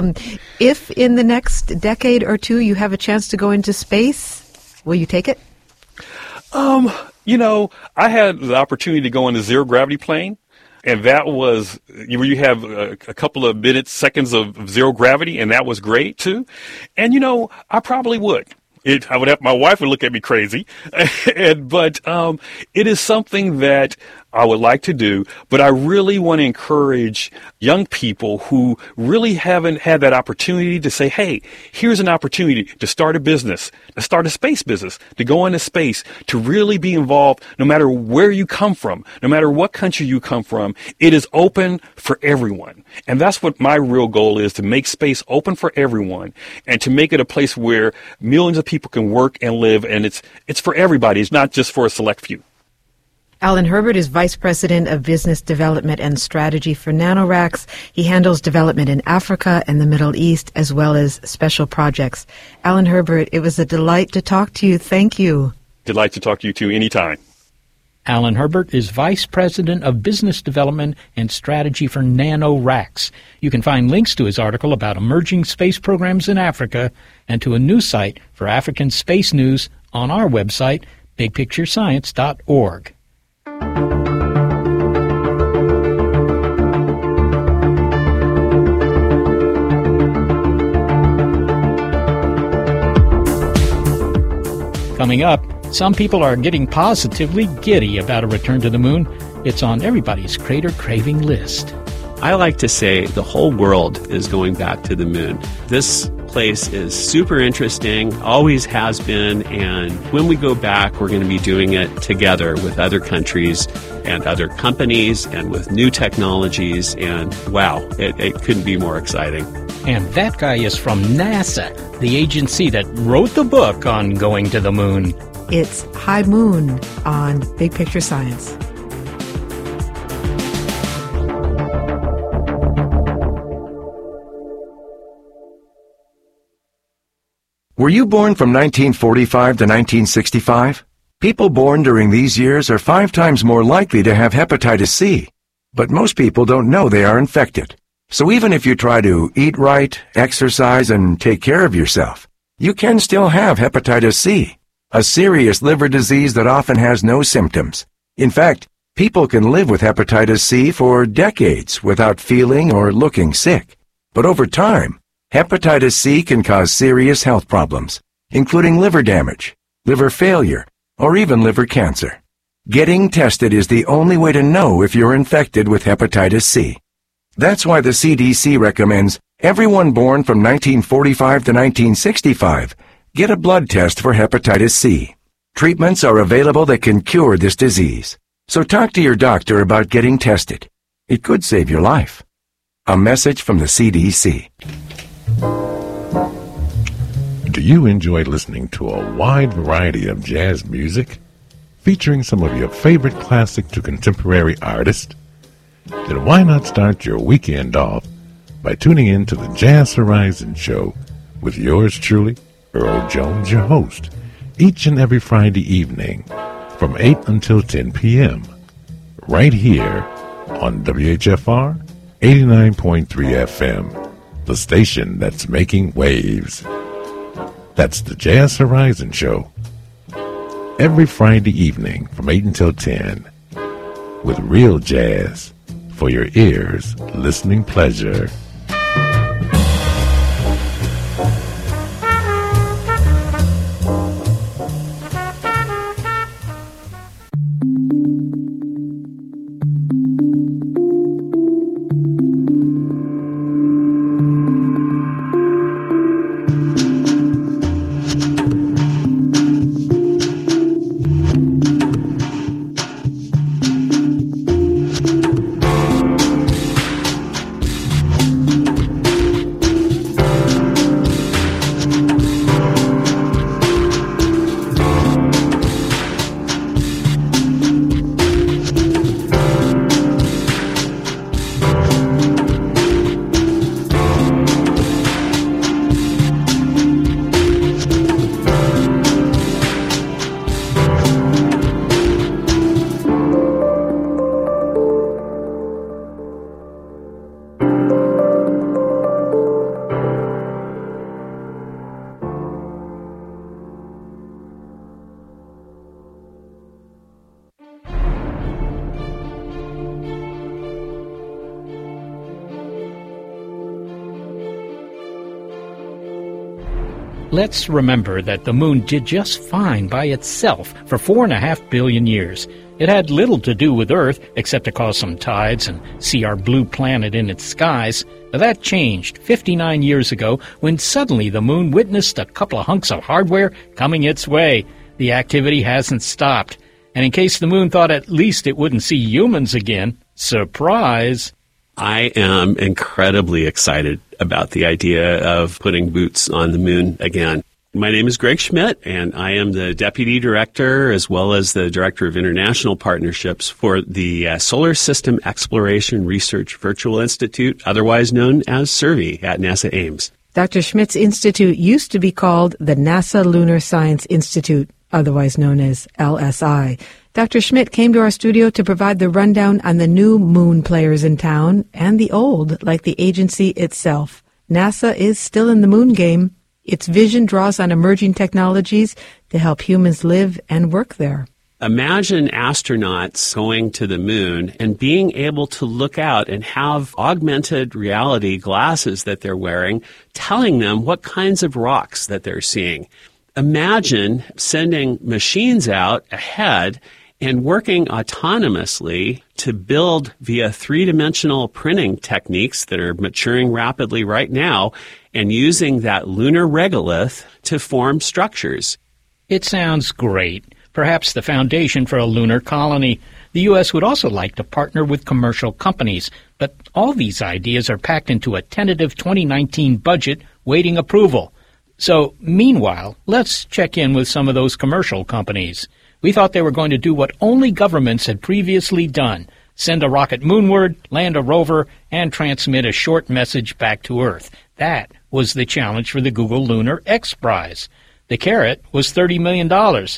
if in the next decade or two you have a chance to go into space, will you take it? I had the opportunity to go on the zero-gravity plane, and that was where you have a couple of minutes, seconds of zero gravity, and that was great too. And I probably would. I would have, my wife would look at me crazy, but it is something that I would like to do, but I really want to encourage young people who really haven't had that opportunity to say, hey, here's an opportunity to start a business, to start a space business, to go into space, to really be involved no matter where you come from, no matter what country you come from. It is open for everyone. And that's what my real goal is, to make space open for everyone and to make it a place where millions of people can work and live. And it's for everybody. It's not just for a select few. Alan Herbert is Vice President of Business Development and Strategy for NanoRacks. He handles development in Africa and the Middle East, as well as special projects. Alan Herbert, it was a delight to talk to you. Thank you. Delight to talk to you, too, anytime. Alan Herbert is Vice President of Business Development and Strategy for NanoRacks. You can find links to his article about emerging space programs in Africa and to a news site for African space news on our website, bigpicturescience.org. Coming up, some people are getting positively giddy about a return to the moon. It's on everybody's crater craving list. I like to say the whole world is going back to the moon. This place is super interesting, always has been, and when we go back, we're going to be doing it together with other countries and other companies and with new technologies, and wow, it couldn't be more exciting. And that guy is from NASA, the agency that wrote the book on going to the moon. It's High Moon on Big Picture Science. Were you born from 1945 to 1965? People born during these years are 5 times more likely to have hepatitis C. But most people don't know they are infected. So even if you try to eat right, exercise, and take care of yourself, you can still have hepatitis C, a serious liver disease that often has no symptoms. In fact, people can live with hepatitis C for decades without feeling or looking sick. But over time, hepatitis C can cause serious health problems, including liver damage, liver failure, or even liver cancer. Getting tested is the only way to know if you're infected with hepatitis C. That's why the CDC recommends everyone born from 1945 to 1965 get a blood test for hepatitis C. Treatments are available that can cure this disease. So talk to your doctor about getting tested. It could save your life. A message from the CDC. Do you enjoy listening to a wide variety of jazz music, featuring some of your favorite classic to contemporary artists? Then why not start your weekend off by tuning in to the Jazz Horizon Show with yours truly, Earl Jones, your host, each and every Friday evening from 8 until 10 p.m. right here on WHFR 89.3 FM, the station that's making waves. That's the Jazz Horizon Show, every Friday evening from 8 until 10, with real jazz for your ears' listening pleasure. Let's remember that the moon did just fine by itself for 4.5 billion years. It had little to do with Earth except to cause some tides and see our blue planet in its skies. But that changed 59 years ago when suddenly the moon witnessed a couple of hunks of hardware coming its way. The activity hasn't stopped. And in case the moon thought at least it wouldn't see humans again, surprise! I am incredibly excited about the idea of putting boots on the moon again. My name is Greg Schmidt, and I am the Deputy Director as well as the Director of International Partnerships for the Solar System Exploration Research Virtual Institute, otherwise known as SSERVI at NASA Ames. Dr. Schmidt's institute used to be called the NASA Lunar Science Institute, otherwise known as LSI. Dr. Schmidt came to our studio to provide the rundown on the new moon players in town and the old, like the agency itself. NASA is still in the moon game. Its vision draws on emerging technologies to help humans live and work there. Imagine astronauts going to the moon and being able to look out and have augmented reality glasses that they're wearing telling them what kinds of rocks that they're seeing. Imagine sending machines out ahead and working autonomously to build via three-dimensional printing techniques that are maturing rapidly right now and using that lunar regolith to form structures. It sounds great. Perhaps the foundation for a lunar colony. The U.S. would also like to partner with commercial companies, but all these ideas are packed into a tentative 2019 budget waiting approval. So, meanwhile, let's check in with some of those commercial companies. We thought they were going to do what only governments had previously done, send a rocket moonward, land a rover, and transmit a short message back to Earth. That was the challenge for the Google Lunar X Prize. The carrot was $30 million.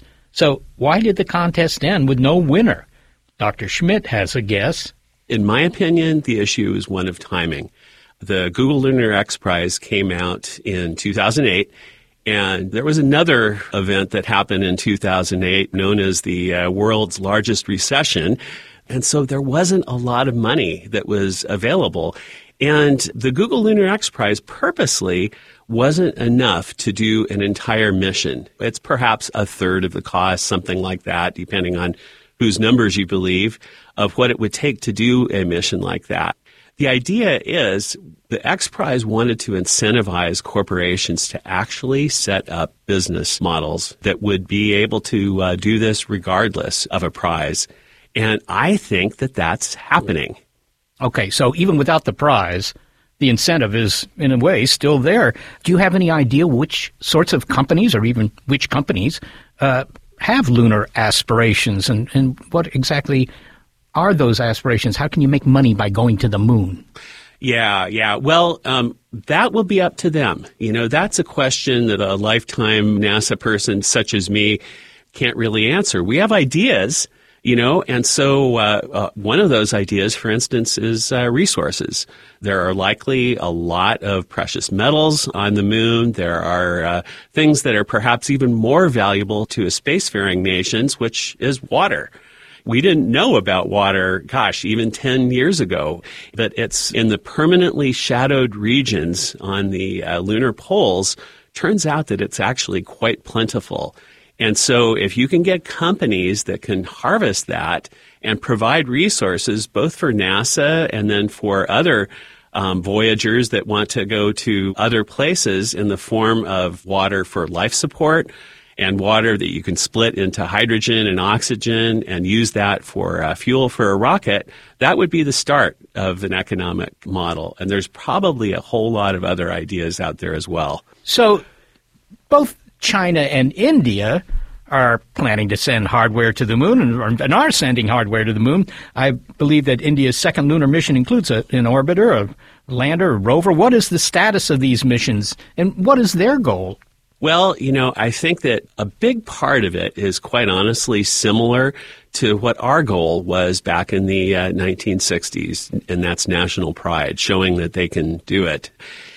So why did the contest end with no winner? Dr. Schmidt has a guess. In my opinion, the issue is one of timing. The Google Lunar X Prize came out in 2008, and there was another event that happened in 2008 known as the world's largest recession, and so there wasn't a lot of money that was available. And the Google Lunar X Prize purposely wasn't enough to do an entire mission. It's perhaps a third of the cost, something like that, depending on whose numbers you believe, of what it would take to do a mission like that. The idea is the X Prize wanted to incentivize corporations to actually set up business models that would be able to do this regardless of a prize. And I think that that's happening. Okay, so even without the prize, the incentive is, in a way, still there. Do you have any idea which sorts of companies, or even which companies, have lunar aspirations, and what exactly are those aspirations? How can you make money by going to the moon? Yeah. Well, that will be up to them. You know, that's a question that a lifetime NASA person such as me can't really answer. We have ideas, you know, and so one of those ideas, for instance, is resources. There are likely a lot of precious metals on the moon. There are things that are perhaps even more valuable to a spacefaring nations, which is water. We didn't know about water, even 10 years ago, but it's in the permanently shadowed regions on the lunar poles. Turns out that it's actually quite plentiful. And so if you can get companies that can harvest that and provide resources both for NASA and then for other voyagers that want to go to other places in the form of water for life support and water that you can split into hydrogen and oxygen and use that for fuel for a rocket, that would be the start of an economic model. And there's probably a whole lot of other ideas out there as well. So both China and India are planning to send hardware to the moon and are sending hardware to the moon. I believe that India's second lunar mission includes an orbiter, a lander, a rover. What is the status of these missions, and what is their goal? Well, you know, I think that a big part of it is quite honestly similar to what our goal was back in the 1960s, and that's national pride, showing that they can do it.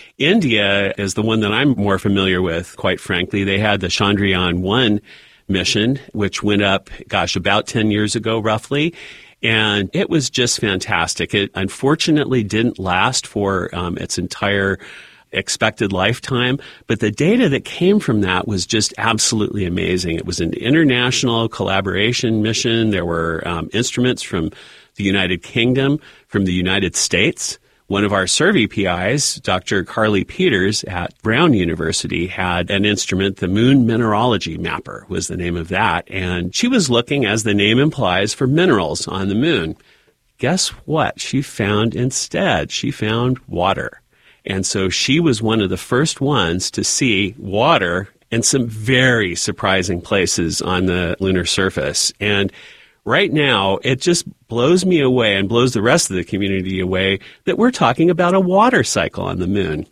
India is the one that I'm more familiar with, quite frankly. They had the Chandrayaan-1 mission, which went up, about 10 years ago, roughly. And it was just fantastic. It unfortunately didn't last for its entire expected lifetime. But the data that came from that was just absolutely amazing. It was an international collaboration mission. There were instruments from the United Kingdom, from the United States. One of our survey PIs, Dr. Carly Peters at Brown University, had an instrument, the Moon Mineralogy Mapper was the name of that. And she was looking, as the name implies, for minerals on the moon. Guess what she found instead? She found water. And so she was one of the first ones to see water in some very surprising places on the lunar surface. And right now, it just blows me away and blows the rest of the community away that we're talking about a water cycle on the moon.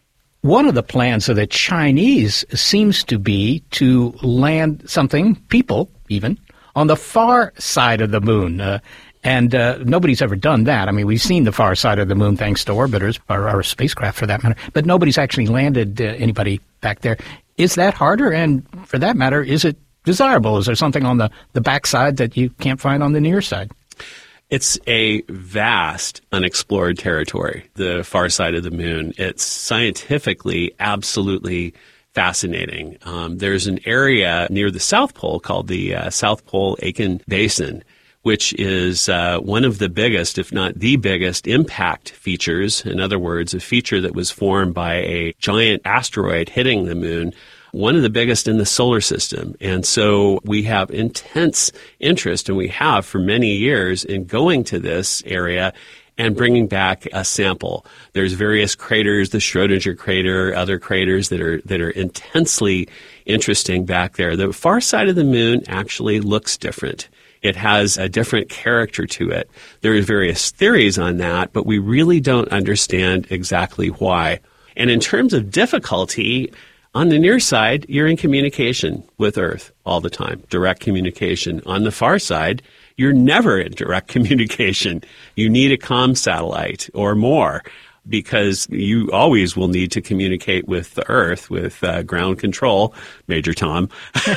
One of the plans of the Chinese seems to be to land something, people even, on the far side of the moon. And nobody's ever done that. I mean, we've seen the far side of the moon thanks to orbiters, or spacecraft for that matter, but nobody's actually landed anybody back there. Is that harder? And for that matter, is it desirable? Is there something on the backside that you can't find on the near side? It's a vast unexplored territory, the far side of the moon. It's scientifically absolutely fascinating. There's an area near the South Pole called the South Pole Aitken Basin, which is one of the biggest, if not the biggest, impact features. In other words, a feature that was formed by a giant asteroid hitting the moon, one of the biggest in the solar system. And so we have intense interest, and we have for many years, in going to this area and bringing back a sample. There's various craters, the Schrodinger crater, other craters that are intensely interesting back there. The far side of the moon actually looks different. It has a different character to it. There are various theories on that, but we really don't understand exactly why. And in terms of difficulty, on the near side, you're in communication with Earth all the time, direct communication. On the far side, you're never in direct communication. You need a comm satellite or more, because you always will need to communicate with the Earth, with ground control, Major Tom.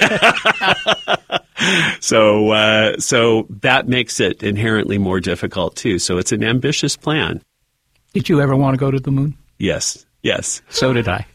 So that makes it inherently more difficult, too. So it's an ambitious plan. Did you ever want to go to the moon? Yes. So did I.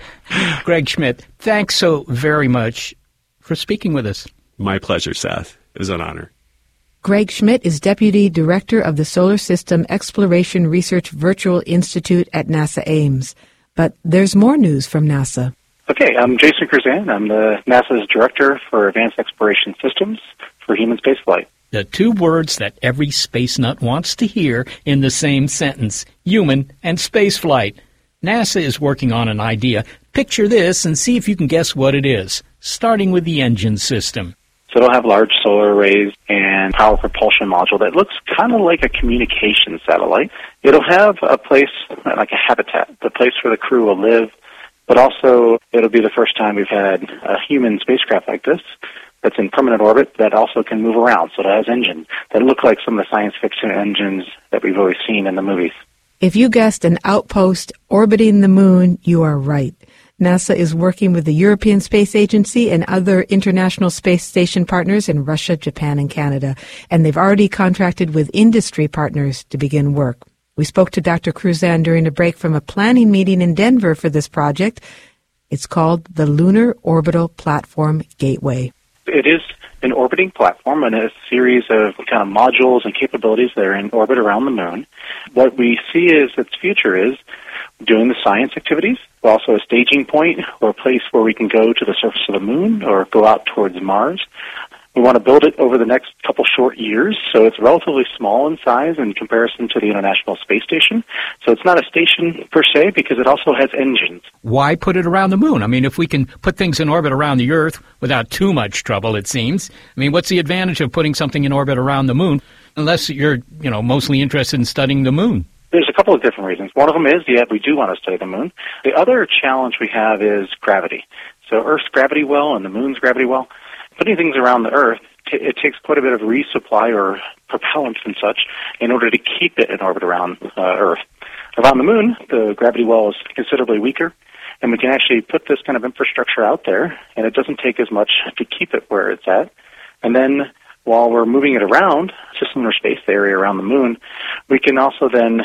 Greg Schmidt, thanks so very much for speaking with us. My pleasure, Seth. It was an honor. Greg Schmidt is Deputy Director of the Solar System Exploration Research Virtual Institute at NASA Ames. But there's more news from NASA. Okay, I'm Jason Curzan. I'm the NASA's Director for Advanced Exploration Systems for Human Spaceflight. The two words that every space nut wants to hear in the same sentence, human and spaceflight. NASA is working on an idea. Picture this and see if you can guess what it is, starting with the engine system. So it'll have large solar arrays and power propulsion module that looks kind of like a communication satellite. It'll have a place, like a habitat, the place where the crew will live, but also it'll be the first time we've had a human spacecraft like this that's in permanent orbit that also can move around. So it has engines that look like some of the science fiction engines that we've always seen in the movies. If you guessed an outpost orbiting the moon, you are right. NASA is working with the European Space Agency and other international space station partners in Russia, Japan, and Canada, and they've already contracted with industry partners to begin work. We spoke to Dr. Curzan during a break from a planning meeting in Denver for this project. It's called the Lunar Orbital Platform Gateway. It is an orbiting platform and a series of kind of modules and capabilities that are in orbit around the moon. What we see is its future is doing the science activities, but also a staging point or a place where we can go to the surface of the moon or go out towards Mars. We want to build it over the next couple short years, so it's relatively small in size in comparison to the International Space Station. So it's not a station per se because it also has engines. Why put it around the moon? I mean, if we can put things in orbit around the Earth without too much trouble, it seems. I mean, what's the advantage of putting something in orbit around the moon unless you're, mostly interested in studying the moon? There's a couple of different reasons. One of them is, we do want to study the moon. The other challenge we have is gravity. So Earth's gravity well and the moon's gravity well. Putting things around the Earth, it takes quite a bit of resupply or propellant and such in order to keep it in orbit around Earth. Around the moon, the gravity well is considerably weaker, and we can actually put this kind of infrastructure out there, and it doesn't take as much to keep it where it's at. And then while we're moving it around, cislunar space, the area around the moon, we can also then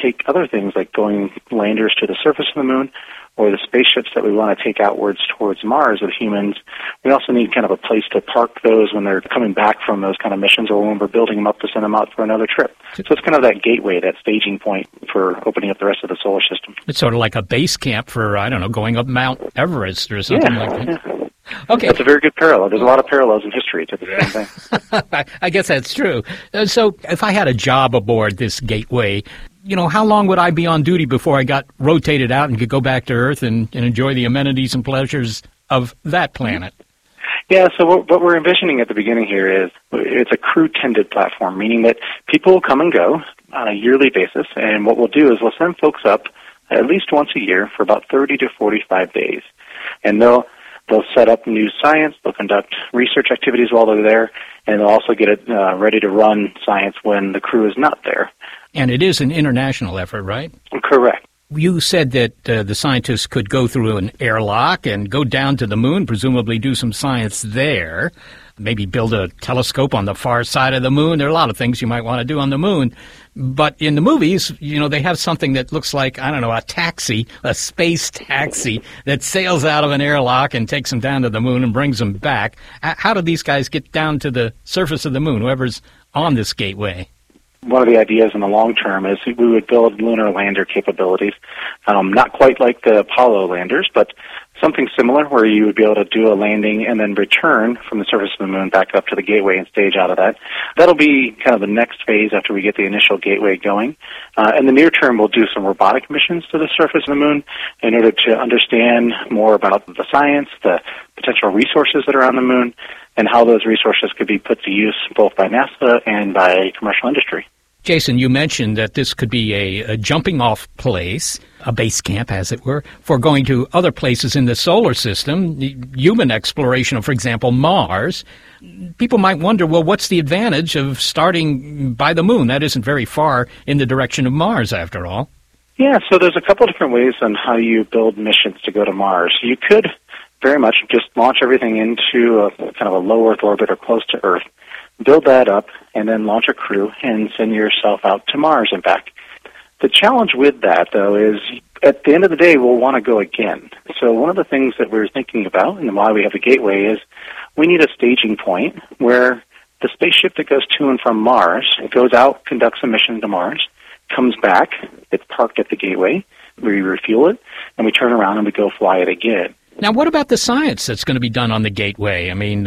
take other things like going landers to the surface of the moon, or the spaceships that we want to take outwards towards Mars with humans, we also need kind of a place to park those when they're coming back from those kind of missions, or when we're building them up to send them out for another trip. So it's kind of that gateway, that staging point for opening up the rest of the solar system. It's sort of like a base camp for, I don't know, going up Mount Everest or something like that. Yeah. Okay. That's a very good parallel. There's a lot of parallels in history to the same thing. I guess that's true. So if I had a job aboard this gateway, how long would I be on duty before I got rotated out and could go back to Earth and enjoy the amenities and pleasures of that planet? Yeah, so what we're envisioning at the beginning here is it's a crew-tended platform, meaning that people will come and go on a yearly basis, and what we'll do is we'll send folks up at least once a year for about 30 to 45 days. And they'll set up new science, they'll conduct research activities while they're there, and they'll also get it ready to run science when the crew is not there. And it is an international effort, right? Correct. You said that the scientists could go through an airlock and go down to the moon, presumably do some science there, maybe build a telescope on the far side of the moon. There are a lot of things you might want to do on the moon. But in the movies, they have something that looks like, I don't know, a space taxi that sails out of an airlock and takes them down to the moon and brings them back. How do these guys get down to the surface of the moon, whoever's on this gateway? One of the ideas in the long term is we would build lunar lander capabilities, not quite like the Apollo landers, but something similar where you would be able to do a landing and then return from the surface of the moon back up to the gateway and stage out of that. That'll be kind of the next phase after we get the initial gateway going. In the near term, we'll do some robotic missions to the surface of the moon in order to understand more about the science, the potential resources that are on the moon, and how those resources could be put to use both by NASA and by commercial industry. Jason, you mentioned that this could be a jumping-off place, a base camp, as it were, for going to other places in the solar system, human exploration of, for example, Mars. People might wonder, well, what's the advantage of starting by the moon? That isn't very far in the direction of Mars, after all. Yeah, so there's a couple different ways on how you build missions to go to Mars. You could very much just launch everything into a kind of a low Earth orbit or close to Earth, build that up, and then launch a crew and send yourself out to Mars and back. The challenge with that, though, is at the end of the day, we'll want to go again. So one of the things that we're thinking about, and why we have the gateway, is we need a staging point where the spaceship that goes to and from Mars goes out, conducts a mission to Mars, comes back, it's parked at the gateway, we refuel it, and we turn around and we go fly it again. Now, what about the science that's going to be done on the gateway? I mean,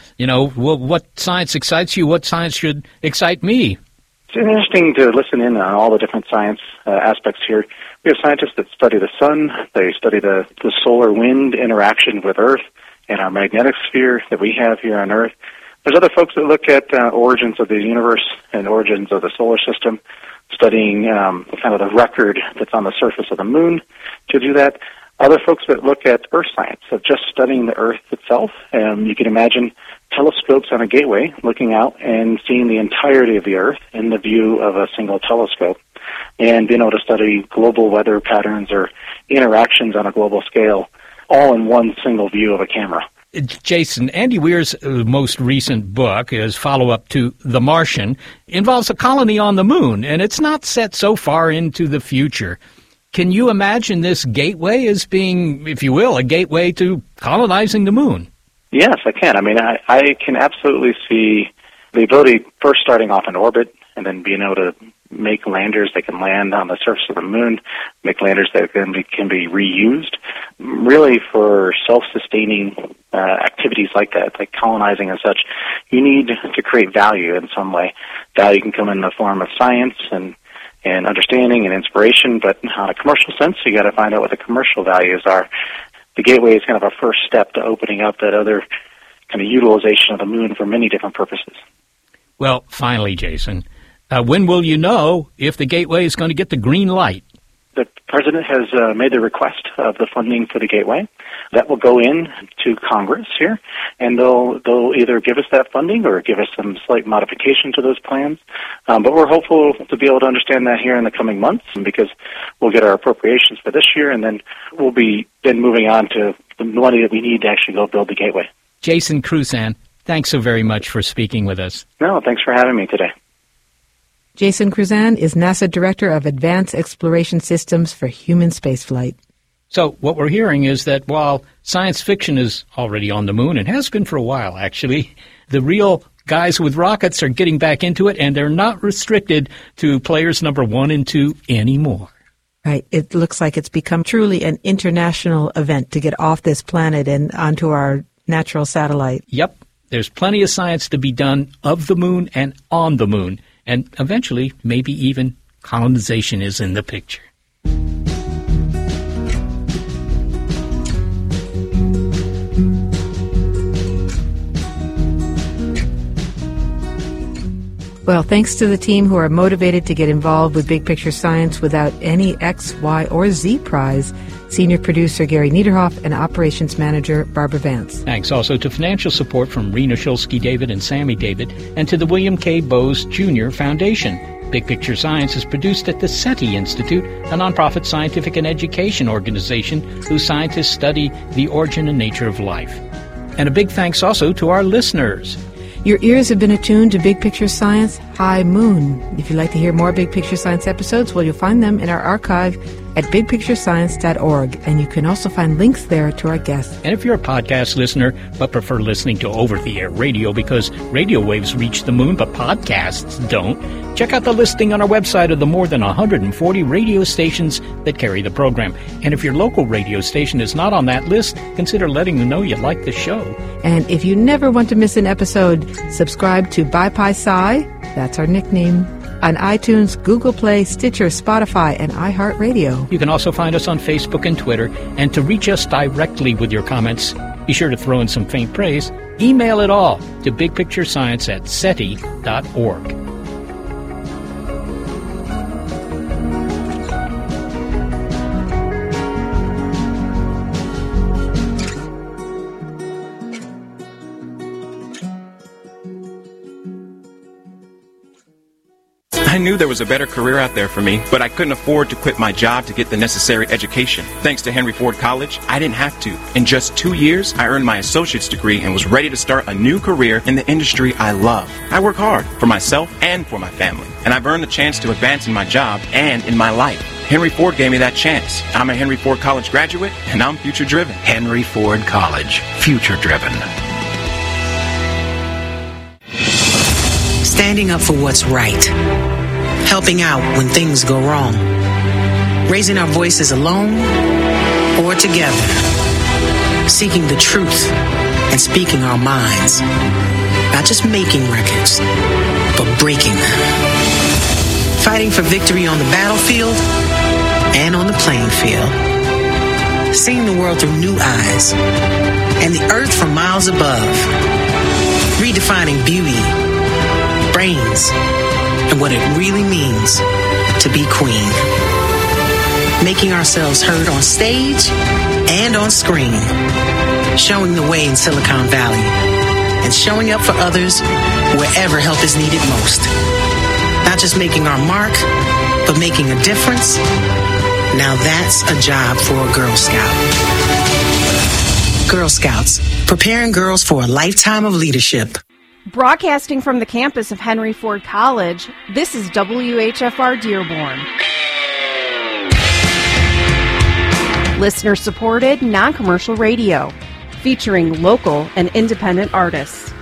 what science excites you? What science should excite me? It's interesting to listen in on all the different science aspects here. We have scientists that study the sun. They study the solar wind interaction with Earth and our magnetic sphere that we have here on Earth. There's other folks that look at origins of the universe and origins of the solar system, studying kind of the record that's on the surface of the moon to do that. Other folks that look at Earth science, so just studying the Earth itself. You can imagine telescopes on a gateway looking out and seeing the entirety of the Earth in the view of a single telescope, and being able to study global weather patterns or interactions on a global scale, all in one single view of a camera. Jason, Andy Weir's most recent book, his follow-up to The Martian, involves a colony on the moon, and it's not set so far into the future. Can you imagine this gateway as being, if you will, a gateway to colonizing the moon? Yes, I can. I mean, I can absolutely see the ability first starting off in orbit and then being able to make landers that can land on the surface of the moon, make landers that can be reused, really for self-sustaining activities like that, like colonizing and such. You need to create value in some way. Value can come in the form of science and understanding and inspiration, but on a commercial sense, you got to find out what the commercial values are. The gateway is kind of a first step to opening up that other kind of utilization of the moon for many different purposes. Well, finally, Jason, when will you know if the gateway is going to get the green light? The president has made the request of the funding for the gateway. That will go in to Congress here, and they'll either give us that funding or give us some slight modification to those plans. But we're hopeful to be able to understand that here in the coming months, because we'll get our appropriations for this year, and then we'll be then moving on to the money that we need to actually go build the gateway. Jason Crusan, thanks so very much for speaking with us. No, thanks for having me today. Jason Cruzan is NASA Director of Advanced Exploration Systems for Human Spaceflight. So what we're hearing is that while science fiction is already on the moon, and has been for a while actually, the real guys with rockets are getting back into it, and they're not restricted to players number 1 and 2 anymore. Right. It looks like it's become truly an international event to get off this planet and onto our natural satellite. Yep. There's plenty of science to be done of the moon and on the moon. And eventually, maybe even colonization is in the picture. Well, thanks to the team who are motivated to get involved with Big Picture Science without any X, Y, or Z prize, Senior Producer Gary Niederhoff and Operations Manager Barbara Vance. Thanks also to financial support from Rena Shulsky-David and Sammy David, and to the William K. Bowes Jr. Foundation. Big Picture Science is produced at the SETI Institute, a nonprofit scientific and education organization whose scientists study the origin and nature of life. And a big thanks also to our listeners. Your ears have been attuned to Big Picture Science High Moon. If you'd like to hear more Big Picture Science episodes, well, you'll find them in our archive at bigpicturescience.org, and you can also find links there to our guests. And if you're a podcast listener but prefer listening to over-the-air radio because radio waves reach the moon but podcasts don't, check out the listing on our website of the more than 140 radio stations that carry the program. And if your local radio station is not on that list, consider letting them know you like the show. And if you never want to miss an episode, subscribe to BiPi-Sci, that's our nickname, on iTunes, Google Play, Stitcher, Spotify, and iHeartRadio. You can also find us on Facebook and Twitter. And to reach us directly with your comments, be sure to throw in some faint praise. Email it all to bigpicturescience@seti.org. I knew there was a better career out there for me, but I couldn't afford to quit my job to get the necessary education. Thanks to Henry Ford College, I didn't have to. In just 2 years, I earned my associate's degree and was ready to start a new career in the industry I love. I work hard for myself and for my family, and I've earned the chance to advance in my job and in my life. Henry Ford gave me that chance. I'm a Henry Ford College graduate, and I'm future-driven. Henry Ford College, future-driven. Standing up for what's right. Helping out when things go wrong. Raising our voices alone or together. Seeking the truth and speaking our minds. Not just making records, but breaking them. Fighting for victory on the battlefield and on the playing field. Seeing the world through new eyes and the earth from miles above. Redefining beauty, brains, and what it really means to be queen. Making ourselves heard on stage and on screen. Showing the way in Silicon Valley. And showing up for others wherever help is needed most. Not just making our mark, but making a difference. Now that's a job for a Girl Scout. Girl Scouts, preparing girls for a lifetime of leadership. Broadcasting from the campus of Henry Ford College, this is WHFR Dearborn. Listener-supported, non-commercial radio, featuring local and independent artists.